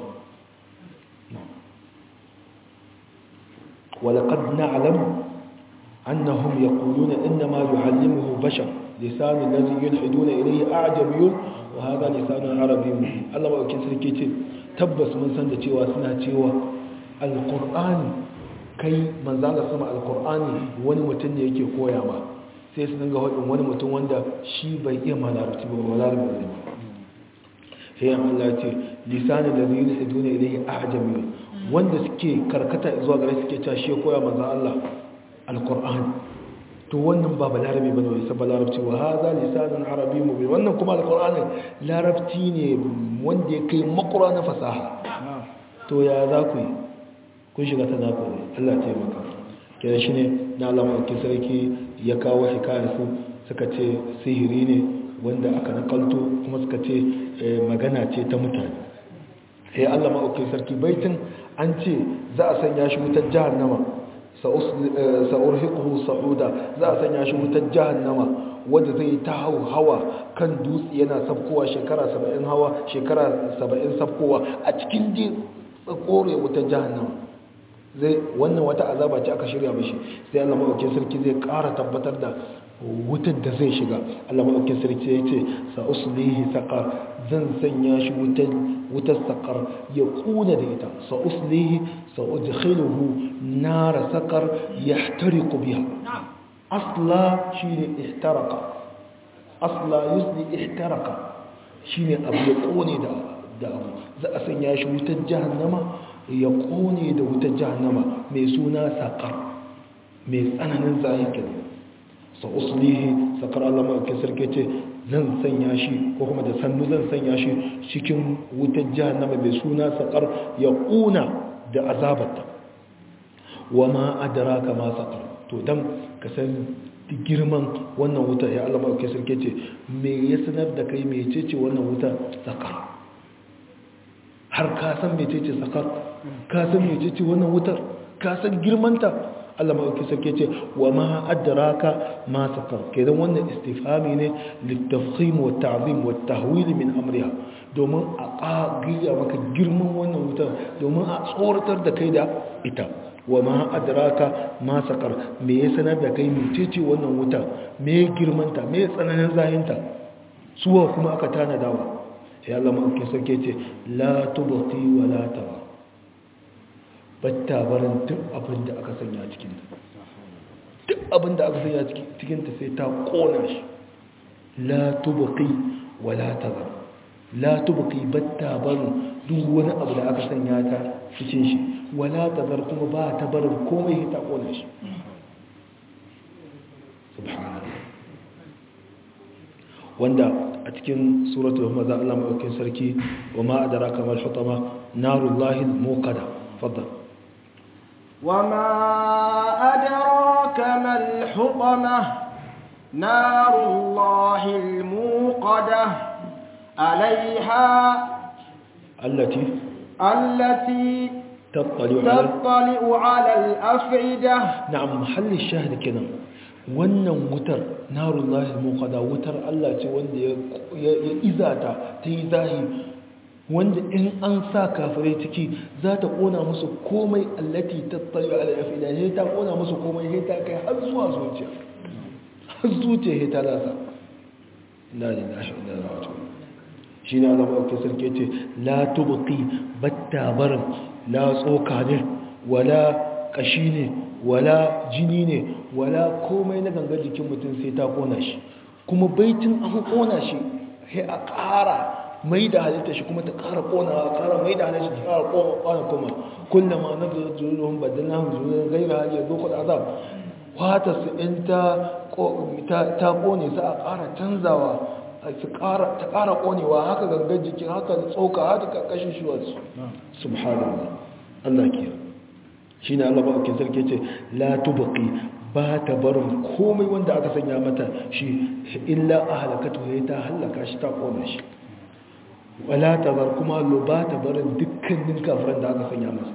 wa laqad na'lamu annahum yaquluna inna ma yu'allimuhu bashar lisan alladhi yulhiduna ilayhi a'jamiyun wa hadha lisan arabiy mubin Allah ba yake sarki ce tabbas mun san da cewa suna cewa alqur'ani kai manzo Allah sama alqur'ani wani mutum ne yake koya ma sai su dinga hadin wani mutum wanda shi bai iya malarabci ba malarabci ne sai Allah ya ce lisan alladhi yulhiduna ilayhi a'jamiyun wanda suke karkata zuwa gare suke cewa shi koya manzo Allah alqur'ani to wannan ba balarabi bane wai sabba larabci wa hadha lisanun arabi mubin wannan kuma alqur'ani larabci ne wanda ya kai makura na fasaha to ya za ku yi kun shiga ta naku ne Allah ya taimaka kenan shine na Allah ke sarki ya kawo hikayar su suka ce sihiri ne wanda aka nakalto kuma suka ce magana ce ta mutane sai Allah ma sarki baitin an ce za a sanya shi wutar jahannama sa'urhiquhu sa'uda za a sanya shi wutar jahannama wanda zai ta hawa kan dutse yana sabkowa shekara saba'in hawa shekara saba'in sabkowa a cikin ji kore wutar jahannama zai wannan wata azaba ce aka shirya mishi sai Allah madaukakin sarki zai ƙara tabbatar da wutar da zai shiga Allah madaukakin sarki ya ce sa'uslihi saqar zan sanya shi wutar wutar saqar ya kuna da ita sa'uslihi sa'udkhiluhu nar saqar yahtariqu biha asla shine ihtaraqa asla yusli ihtaraqa shine abu ya kone da da abu za a sanya shi wutar jahannama ya kone da wutar jahannama mai suna saqar mai tsananin zahikin sa uslihi sakar Allah mai sarki ce zan sanya shi ko kuma da sannu zan sanya shi cikin wutar jahannama mai suna saqar ya kuna da azabarta wama adraka ma saqar to dan ka san girman wannan wuta ya Allah mai sarki ce me ya sanar da kai mecece wannan wuta saqar har ka san mecece saqar ka san mece ce wannan wutar ka san girmanta Allah maɗauki sarki ce wa ma adraka ma saqar kenan wannan istifhami ne litafkhim wa ta'zim wa tahwil min amriha domin a ƙagiya maka girman wannan wutar domin a tsoratar da kai da ita wa ma adraka ma saqar me ya sanar da kai mece ce wannan wuta me girmanta me tsananin zahinta suwa kuma aka tanadawa ya Allah maɗauki sarki ce la tubqi wa la tawa batta barin duk abin da aka sanya cikinta duk abin da aka sanya cikinta sai ta kona shi la tubqi wa la tazar la tubqi batta barin duk wani abu da aka sanya ta cikin shi wa la tazar kuma ba ta barin komai ta kona shi subhanallah wanda a cikin suratul maza Allah madaukakin sarki wa ma adraka mal hutama narullahi al-muqada faddal وما أدراك ما الحطمة نار الله الموقدة عليها التي التي تطلع على تطلع على الأفئدة نعم محل الشاهد كده wannan wutar narullahi al-muqada wutar Allah ce wanda ya izata ta yi zahi wanda in an sa kafirai ciki za ta kona musu komai allati tattali ala afida sai ta kona musu komai sai ta kai har zuwa zuciya har zuciya sai ta lasa la ilaha illallah shine Allah ba ke sarki ce la tubqi battabarin la tsoka ne wala kashi ne wala jini ne wala komai na gangar jikin mutum sai ta kona shi kuma baitin an kona shi sai a ƙara mai da halitta shi kuma ta ƙara ƙona a ƙara mai da halitta shi ƙara ƙona kuma kullum ma na da zuruhun badana zuruhun gaira hali ya zo kuɗa azab wata su in ta ƙone su a ƙara canzawa ta ƙara ƙonewa haka gangan jikin haka tsoka haka ƙarƙashin shi wasu subhanallah Allah ke shi ne Allah ba'akin sarki ce la tubaqi ba ta barin komai wanda aka sanya mata shi illa a halakatu ya ta halaka shi ta ƙona shi wala tazar kuma lo ba ta barin dukkanin kafiran da aka sanya masa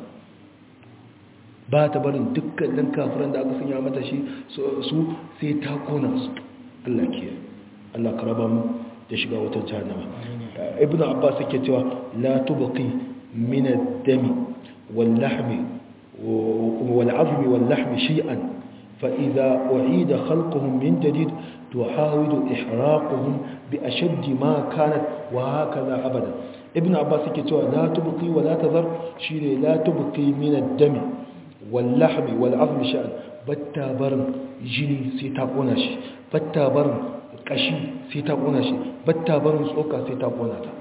ba ta barin dukkanin kafiran da aka sanya mata shi su sai ta kona su Allah ke Allah karaba mu da shiga wata jahannama ibnu abbas yake cewa la tubqi min ad-dami wal lahmi wal 'azmi wal lahmi shay'an fa idha u'ida khalquhum min jadid tuhawidu ihraquhum bi ashaddi ma kanat wa hakaza abada ibn abbas yake cewa la tubqi wa la tazar shine la tubqi min ad-dami wal lahmi wal 'azmi sha'an batta barin jini sai ta kona shi batta barin kashi sai ta kona shi batta barin tsoka sai ta kona ta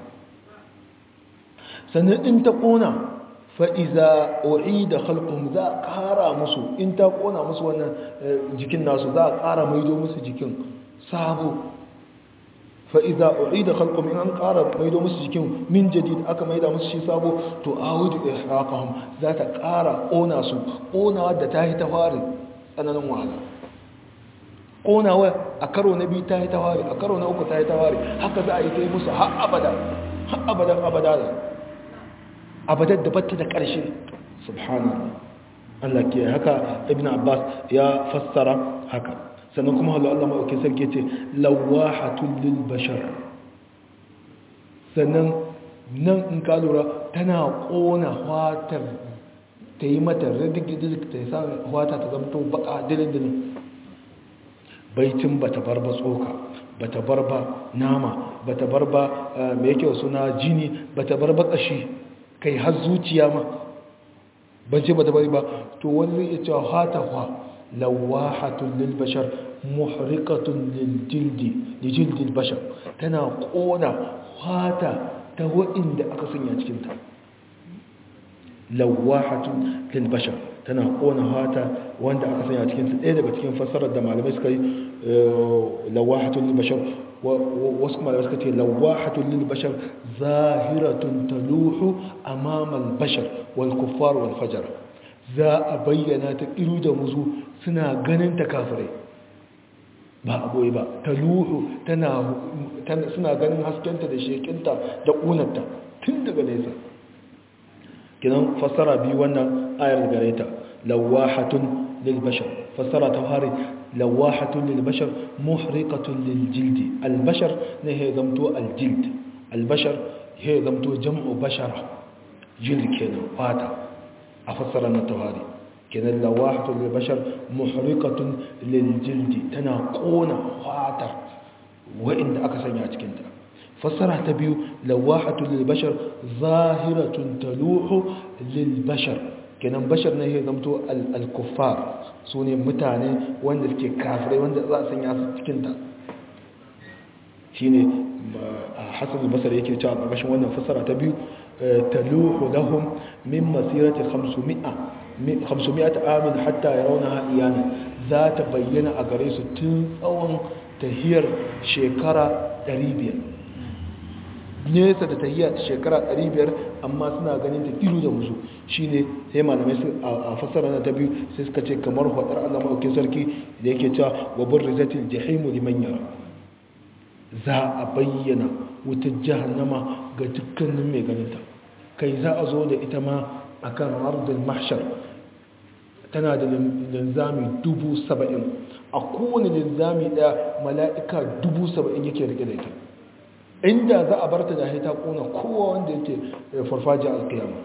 sannan in ta kona fa iza u'ida khalquhum za a kara musu in ta kona musu wannan jikin nasu za a kara maido musu jikin sabo fa'iza u'ida khalqum in an ƙara maido musu jikin min jadid aka maida musu shi sabo to awudu ihraqahum za ta ƙara ƙona su ƙonawa da ta yi ta fari tsananin wahala ƙonawa a karo na biyu ta yi ta fari a karo na uku ta yi ta fari haka za a yi ta yi musu har abada har abadan abada da abadar da batta da ƙarshe subhanallah Allah ke haka ibn Abbas ya fassara haka sannan kuma Allah Allah maɗauki sarki ce lawahatun lil bashar sannan nan in ka lura tana ƙona watar ta yi mata ridigidik ta yi sa wata ta zamto baka dilin baitin ba ta bar ba tsoka ba ta bar ba nama ba ta bar ba mai yake suna jini ba ta bar ba ƙashi kai har zuciya ma ban ce ba ta bari ba to wani zai iya cewa hata wa lawahatun lil bashar muhriqatun lil jildi li jildi al bashar tana kona hata ta wa'inda aka sanya cikin ta lawahatun lil bashar tana kona hata wanda aka sanya cikin ta ɗaya daga cikin fassarar da malamai suka yi lawahatun lil bashar wasu malamai suka ce lawahatun lil bashar zahiratun taluhu amama al bashar wal kuffar wal fajar za a bayyana ta iru da muzu suna ganin ta kafirai ba a goyi ba taluhu tana suna ganin haskenta da shekinta da ƙunarta tun daga nesa kinan fassara biyu wannan ayar gare ta lawahatun lil bashar fassara ta fari lawahatun lil bashar muhriqatun lil jildi al bashar ne he zamto al jild al bashar he zamto jam'u bashara jild kenan fata a fassara na tawari kenan lawahatun lil bashar muhriqatun lil jildi tana kona fata wa'inda aka sanya a cikin ta fassara ta biyu lawahatun lil bashar zahiratun taluhu lil bashar kenan bashar ne ya zamto al kuffar sune mutane wanda suke kafirai wanda za a sanya su cikin ta shine Hassan al-Basri yake cewa a ƙarshen wannan fassara ta biyu taluhu lahum min masirati khamsumiyya amin hatta yarawnaha iyana za ta bayyana a gare su tun tsawon tahiyar shekara ɗari biyar nesa da tahiyar shekara ɗari biyar amma suna ganin ta ilu da musu shine sai malamai a fassara na ta biyu sai suka ce kamar hudar Allah maɗaukin sarki da yake cewa wa burrizatil jahimu liman yara za a bayyana wutar jahannama ga dukkanin mai ganinta kai za a zo da ita ma akan ardul mahshar tana da linzami dubu saba'in a kowane linzami ɗaya mala'ika dubu saba'in yake rike da ita inda za a bar ta da ta kona kowa wanda yake farfajiyar alkiyama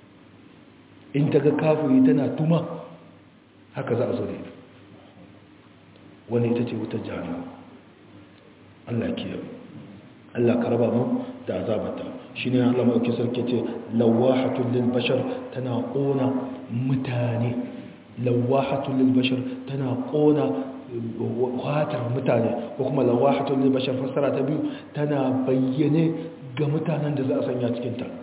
in ta ga kafiri tana tuma haka za a zo da ita wani ita ce wutar jahannama Allah kiyar Allah ka raba mu da azabata shi ne Allah maɗauki sarki ce lawahatun lil bashar tana ƙona mutane lawahatun lil bashar tana ƙona watar mutane ko kuma lawahatun lil bashar fassara ta biyu tana bayyane ga mutanen da za a sanya cikin ta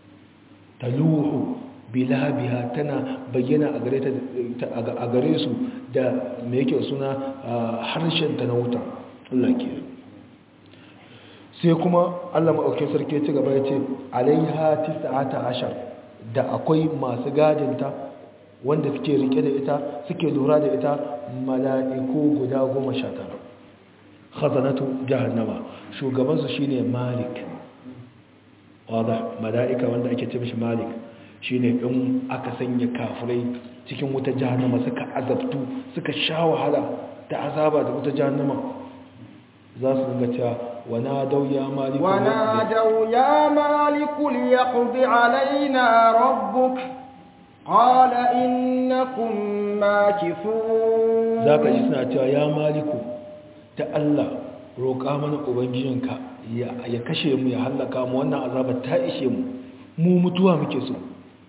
taluhu bilabiha tana bayyana a gare ta a gare su da me yake suna harshen ta na wuta Allah ke sai kuma Allah maɗauki sarki ya ci gaba ya ce alaiha tis'ata ashar da akwai masu gadinta wanda suke rike da ita suke lura da ita mala'iku guda goma sha tara khazanatu jahannama shugabansu shine malik wada mala'ika wanda ake ce mishi malik shine in aka sanya kafirai cikin wuta jahannama suka azabtu suka sha wahala da azaba da wuta jahannama za su dinga cewa ونادوا يا مالك ونادوا يا مالك ليقض علينا ربك قال إنكم ماكثون ذاك جسنا cewa ya maliku ta Allah roƙa mana ubangijinka ya kashe mu ya halaka mu wannan azaba ta ishe mu mu mutuwa muke so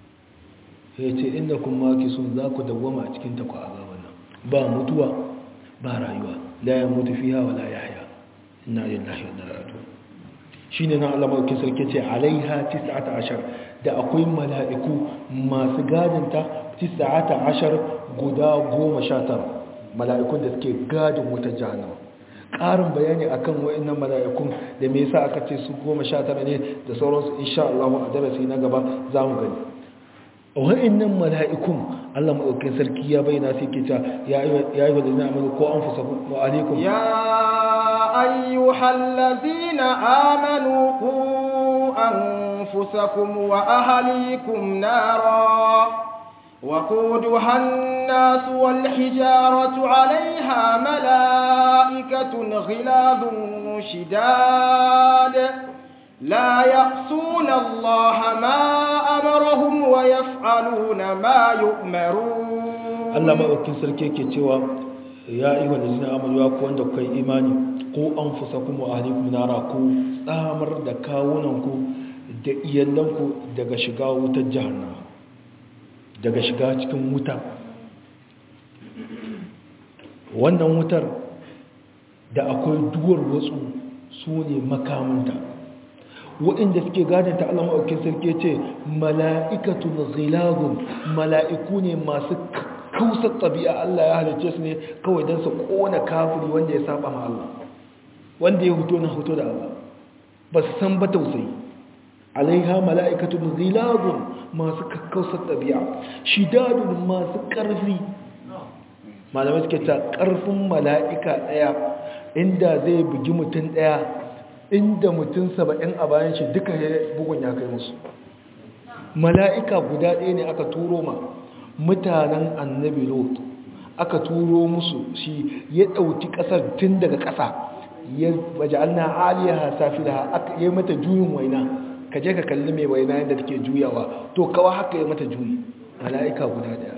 sai ce innakum makisun za ku dawwama a cikin ta ku azaban nan ba mutuwa ba rayuwa la yamutu fiha wala yahya inna lillahi wa inna ilaihi raji'un shine nan Allah mai sarki ce alaiha tis'ata ashar da akwai mala'iku masu gadinta tis'ata ashar guda goma sha tara mala'ikun da suke gadin wutar jahannama ƙarin bayani akan wayannan mala'ikun da me yasa aka ce su goma sha tara ne da sauransu insha Allah a darasi na gaba za mu gani wayannan mala'ikun Allah madaukakin sarki ya bayyana sai ke cewa ya ya yi wadanda amalu ko anfusakum wa alaikum ya ayyuhal ladina amanu qu anfusakum wa ahlikum nara وقودها الناس والحجارة عليها ملائكة غلاظ شداد لا يعصون الله ما أمرهم ويفعلون ما يؤمرون الله ما أكن سركيك توا يا أيها الذين آمنوا يا كون دكاي إيماني قو أنفسكم وأهليكم نارا كو تsamar da kawunanku da iyalanku daga shiga wutar jahannama daga shiga cikin wuta wannan wutar da akwai duwar wasu su ne makamanta waɗanda suke gadanta Allah maɗaukin sarki ce mala'ikatun ghilagun mala'iku ne masu kausar ɗabi'a Allah ya halice su ne kawai don su ƙona kafiri wanda ya saba ma Allah wanda ya huto na huto da Allah ba su san ba tausayi alaiha mala'ikatun ghilagun masu kakkausar ɗabi'a shidadun masu ƙarfi malamai suke ta ƙarfin mala'ika ɗaya inda zai bugi mutum ɗaya inda mutum saba'in a bayan shi duka ya bugun ya kai musu mala'ika guda ɗaya ne aka turo ma mutanen annabi lot aka turo musu shi ya ɗauki ƙasar tun daga ƙasa ya waje alna aliyaha safilaha aka yi mata juyin waina ka je ka kalli mai waina yadda take juyawa to kawa haka ya mata juyi mala'ika guda ɗaya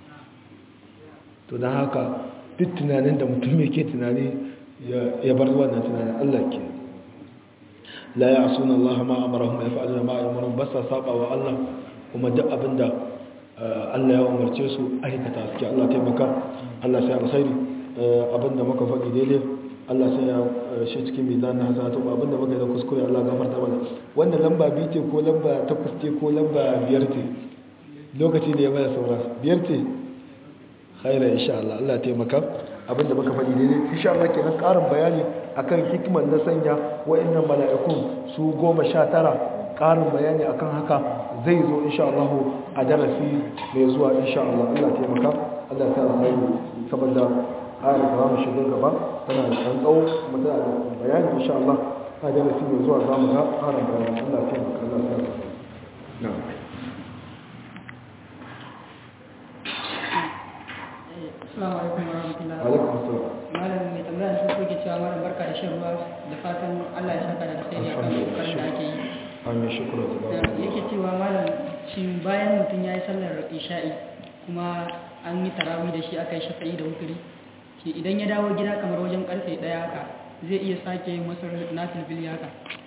to don haka duk tunanin da mutum yake tunani ya bar wannan tunanin Allah ke la ya'suna Allah ma amarahum wa yaf'aluna ma yu'marun basa saba wa Allah kuma duk abinda Allah ya umarce su aikata suke. Allah taimaka, Allah sai alkhairi abinda muka faɗi daidai Allah sai ya shi cikin mizan na hasanatu abinda muka yi da kuskure Allah gafarta mana. Wannan lamba biyu ce ko lamba takwas ce ko lamba biyar ce lokaci da ya bada saura biyar ce khaira insha Allah. Allah taimaka abinda muka faɗi daidai insha Allah kenan ƙarin bayani akan hikimar na sanya wa'annan mala'ikun su goma sha tara ƙarin bayani akan haka zai zo insha Allah a darasi mai zuwa insha Allah. Allah taimaka Allah ta alkhairi saboda ayar da zamu shiga gaba tana da ɗan tsawo kuma tana da bayani insha Allah a darasi mai zuwa zamu ga ƙarin bayani. Allah taimaka Allah ta alkhairi. na'am Assalamu alaikum wa rahmatullahi. alaikum assalam. Malam mai tambaya shi ko ke cewa malam barka da shan ruwa da fatan Allah ya saka da alheri akan kokarin da ake yi. Amin shukran da Da yake cewa malam shin bayan mutum ya yi sallar isha'i kuma an yi tarawih da shi aka yi shafa'i da wukuri shi idan ya dawo gida kamar wajen karfe ɗaya haka zai iya sake yin wasu nafilfili haka.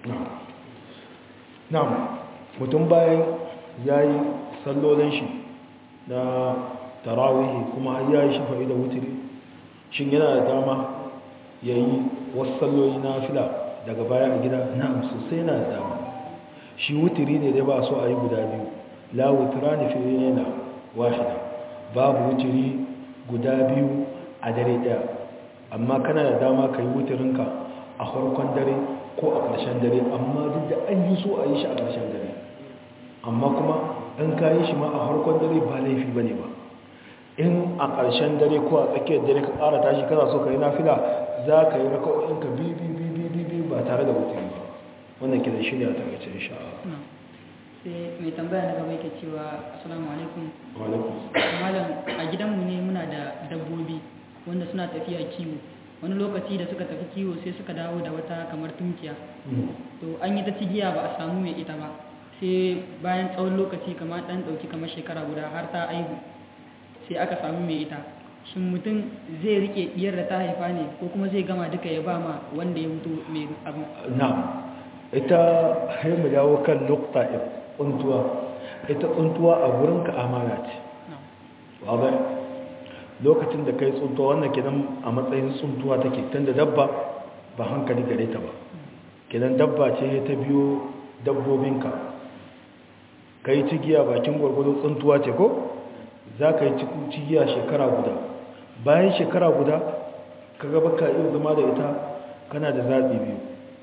na'am mutum bayan ya yi sallolin shi na tarawihi kuma ya yi shafa'i da wuturi shin yana da dama ya yi wasu salloli na fila daga baya a gida? na'am sosai yana da dama. shi wuturi ne dai ba so a yi guda biyu la wutura ne fi yana wahida babu wuturi guda biyu a dare daya amma kana da dama ka yi wuturinka a farkon dare ko a ƙarshen dare amma duk da an yi so a yi shi a ƙarshen dare amma kuma in ka yi shi ma a farkon dare ba laifi ba ne ba. in a ƙarshen dare ko a tsakiyar dare ka ƙara tashi kana so ka yi nafila za ka yi raka'o'inka biyu ba tare da wuturi ba. wannan kiran shi ne a takaice insha Allah. sai mai tambaya na gaba yake cewa assalamu alaikum. wa alaikum malam a gidanmu ne muna da dabbobi wanda suna tafiya kiwo wani lokaci da suka tafi kiwo sai suka dawo da wata kamar tunkiya to an yi ta cigiya ba a samu mai ita ba sai bayan tsawon lokaci kamar dan dauki kamar shekara guda har ta aihu sai aka samu mai ita shin mutum zai rike diyar da ta haifa ne ko kuma zai gama duka ya ba ma wanda ya mutu mai abu? na ita har mu dawo kan nukta tsuntuwa ita tsuntuwa a gurinka amana ce wadda lokacin da kai tsuntuwa wannan kenan a matsayin tsuntuwa take tunda dabba ba hankali gare ta ba kenan dabba ce ta biyo dabbobinka kai cigiya bakin gwargwado tsuntuwa ce ko za ka yi cigiya shekara guda bayan shekara guda ka gaba ka iya zama da ita kana da zaɓi biyu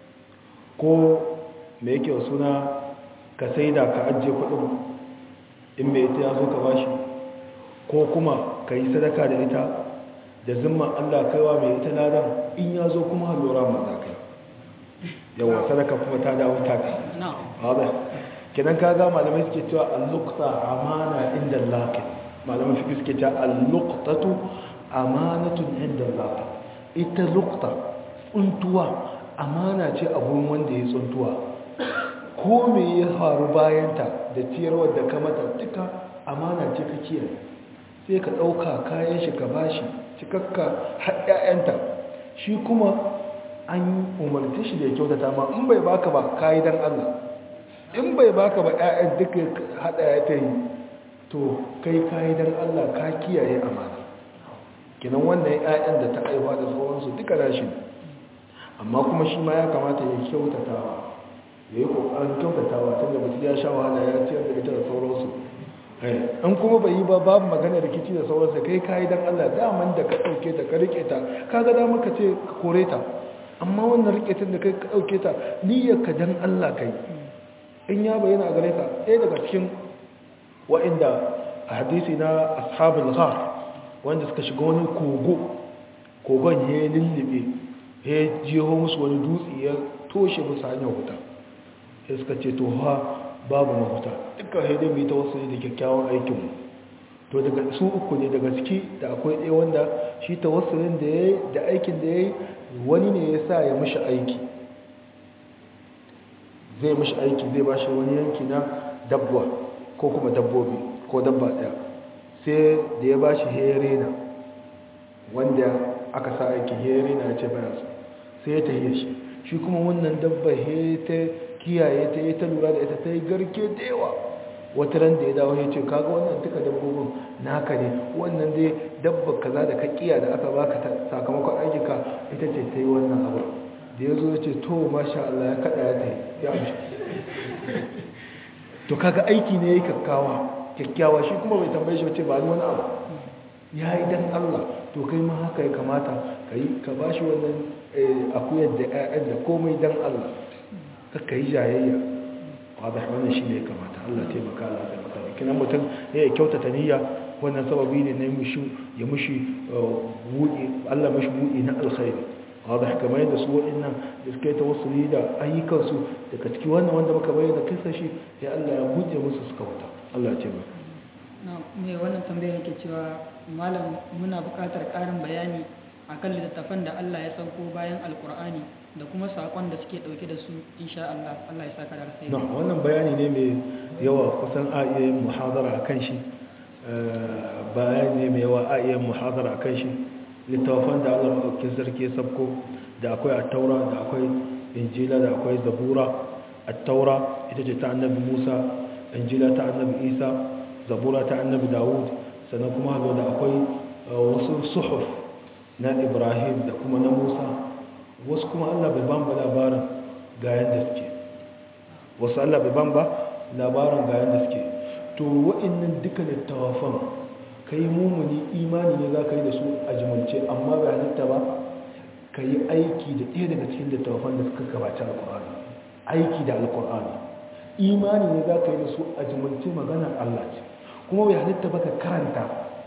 ko mai yake suna ka sai da ka ajiye kudin in mai ita ya zo ka bashi ko kuma ka yi sadaka da ita da zimman Allah kaiwa mai ita ladan in ya zo kuma halora maza kai yawa sadaka kuma ta dawo ta kai haɗa kinan kaga malamai suke cewa al-luqta amana inda lakin malamai fi suke cewa al-luqtatu amanatun inda lakin ita luqta tsuntuwa amana ce a gurin wanda ya tsuntuwa ko me ya faru bayanta da ciyarwar da ka mata duka amana ce ka kiyaye sai ka ɗauka kayan shi ka bashi cikakka har ƴaƴanta shi kuma an umarci shi da ya kyautata ma in bai baka ba kayi dan Allah in bai baka ba ƴaƴan duka haɗa ya ta yi to kai kayi dan Allah ka kiyaye amana kinan wannan ƴaƴan da ta aiwa da sauransu duka nashi amma kuma shi ma ya kamata ya kyautatawa ya yi ƙoƙarin kyautatawa tun da mutum ya sha wahala ya ciyar da ita da sauransu an kuma bai yi ba babu magana rikici da sauransu kai kayi don Allah daman da ka ɗauke ta ka riƙe ta ka ga dama ka ce ka kore ta amma wannan riƙe ta da kai ka ɗauke ta niyyar ka don Allah kai in ya bayyana a gare ka ɗaya daga cikin wa'inda a hadisi na ashabul ghar wanda suka shiga wani kogo kogon ya lullube ya jiho musu wani dutse ya toshe musu hanyar wuta sai suka ce to ha babu mafuta dukkan haidai mai ta wasu da kyakkyawan aikinmu to daga su uku ne daga ciki da akwai ɗaya wanda shi ta wasu da ya yi da aikin da ya yi wani ne ya sa ya mishi aiki zai mishi aiki zai ba shi wani yanki na dabba ko kuma dabbobi ko dabba ɗaya sai da ya ba shi herena wanda aka sa aiki herena ya ce bayansu sai ya tahiye shi shi kuma wannan dabba he ta kiyaye ta yi ta lura da ita ta yi garke da yawa wata ran da ya dawo ya ce kaga wannan duka dabbobin naka ne wannan dai dabba kaza da ka kiya da aka baka sakamakon ayyuka ita ce ta yi wannan abu da ya zo ya ce to masha Allah ya kada ya ta yi ya amshi to kaga aiki ne ya yi kyakkyawa kyakkyawa shi kuma bai tambaye shi wace ba ni wani abu ya yi dan Allah to kai ma haka ya kamata ka yi ka ba shi wannan akuyar da 'ya'yan da komai dan Allah ka yi jayayya wadda wannan shi ne ya kamata Allah taimaka Allah taimaka kinan mutum ya yi kyautata niyya wannan sababi ne na ya mushi buɗe Allah mushi buɗe na alkhairi wadda kamar yadda su waɗannan da suka yi tawassuli da ayyukansu daga ciki wannan wanda muka bayyana kisa shi ya Allah ya buɗe musu suka wuta Allah ce ba na mai wannan tambayar yake cewa malam muna buƙatar ƙarin bayani akan littattafan da Allah ya sauko bayan alkur'ani da kuma sakon da suke dauke da su insha Allah Allah ya saka da alkhairi na wannan bayani ne mai yawa kusan a iya yin muhadara akan shi bayani ne mai yawa a iya yin muhadara akan shi littattafan da Allah ya sarki ya sauko da akwai at-taura da akwai injila da akwai zabura at-taura ita ce ta annabi Musa injila ta annabi Isa zabura ta annabi Dawud sannan kuma da akwai wasu suhuf na Ibrahim da kuma na Musa wasu kuma Allah bai ban ba labarin ga yadda suke wasu Allah bai ban ba labarin ga yadda suke to wa'annan duka littafan kai mumuni imani ne za ka yi da su a jimance amma bai halitta ba ka yi aiki da ɗaya daga cikin littafan da suka gabaci alkur'ani aiki da alkur'ani imani ne za ka yi da su a jimance maganar Allah ce kuma bai halitta ba ka karanta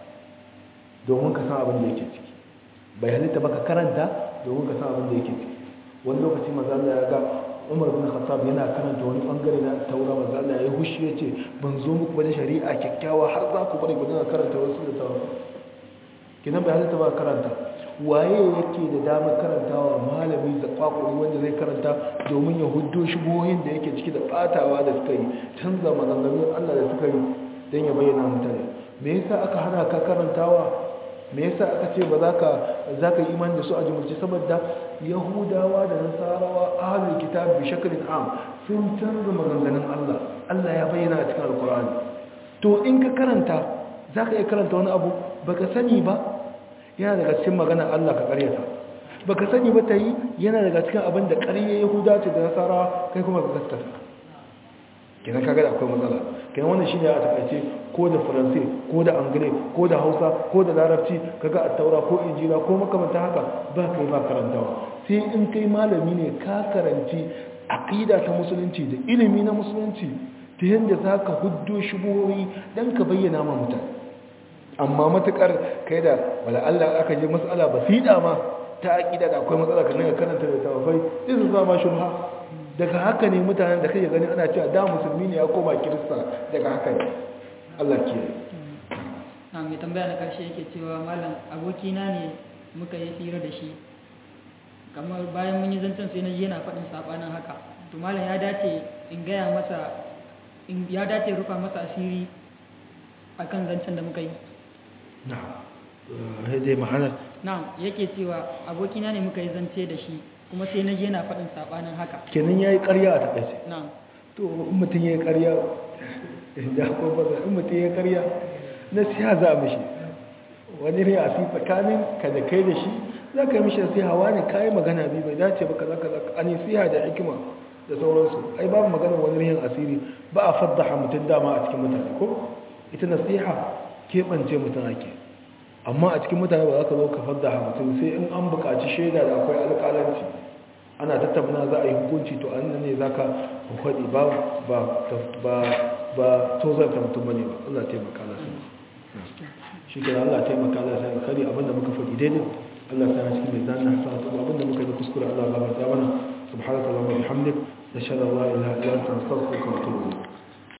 domin ka san abin da yake ciki bai halitta ba ka karanta domin ka san abin da yake ciki wani lokaci mazalla ya ga umar bin khattab yana karanta wani bangare na taura mazalla ya yi hushi ya ce ban zo muku ba da shari'a kyakkyawa har za ku bari ku dinga karanta wasu da taura kinan bai halitta ba karanta waye yake da damar karantawa malami da kwakwari wanda zai karanta domin ya huddo shubuhohin da yake ciki da batawa da suka yi canza maganganun Allah da suka yi don ya bayyana mutane me yasa aka hana ka karantawa me yasa aka ce ba za ka za ka yi imani da su a jumurci saboda yahudawa da nasarawa ahlul kitab bi shaklin am sun canza maganganun Allah Allah ya bayyana a cikin alkur'ani to in ka karanta za ka iya karanta wani abu baka sani ba yana daga cikin maganar Allah ka karyata baka sani ba ta yi yana daga cikin abin da ƙarye yahuda ce da nasarawa kai kuma ka gaskata kenan kaga da akwai matsala kenan wannan shine a takaice ko da faransai ko da angile ko da hausa ko da larabci kaga a taura ko injila ko makamanta haka ba kai ba karantawa sai in kai malami ne ka karanci aqida ta musulunci da ilimi na musulunci ta yanda zaka huddo shubuhoyi dan ka bayyana ma mutane amma matukar kai da wala Allah aka je mas'ala basida ma ta aqida da akwai matsala kan karanta da tawafai sai su zama shubha daga haka ne mutanen da kake gani ana cewa da musulmi ne ya koma kirista daga haka ne Allah ke na mai tambaya na karshe yake cewa malam abokina ne muka yi tsira da shi kamar bayan mun yi zancen sai na ji yana faɗin sabanin haka to malam ya dace in gaya masa in ya dace rufa masa asiri akan zancen da muka yi na dai ma'ana na yake cewa abokina ne muka yi zance da shi kuma sai na je na faɗin saɓanin haka kenan ya yi ƙarya a taƙaice na to mutum ya yi ƙarya da kuma baza in mutum ya yi ƙarya na siya za a mishi wani ne a fi tsakanin ka da kai da shi za ka yi mishi da siya hawa ne ka yi magana biyu bai dace ba ka za ka za ka ani siya da hikima da sauransu ai babu maganar wani rihin asiri ba a faddaha mutum dama a cikin mutane ko ita nasiha keɓance mutum ake amma a cikin mutane ba za ka zo ka faddaha mutum sai in an buƙaci shaida da akwai alƙalanci ana tattauna za a yi hukunci to an ne za ka faɗi ba ba tozarta mutum bane ba Allah taimaka lasa shi ke Allah taimaka lasa ya kari abinda muka faɗi daidai Allah ta cikin mai zana sa ta abinda muka yi kuskure Allah ba ta mana subhanaka Allahumma bihamdik nashhadu an la ilaha illa anta nastaghfiruka wa natubu ilayk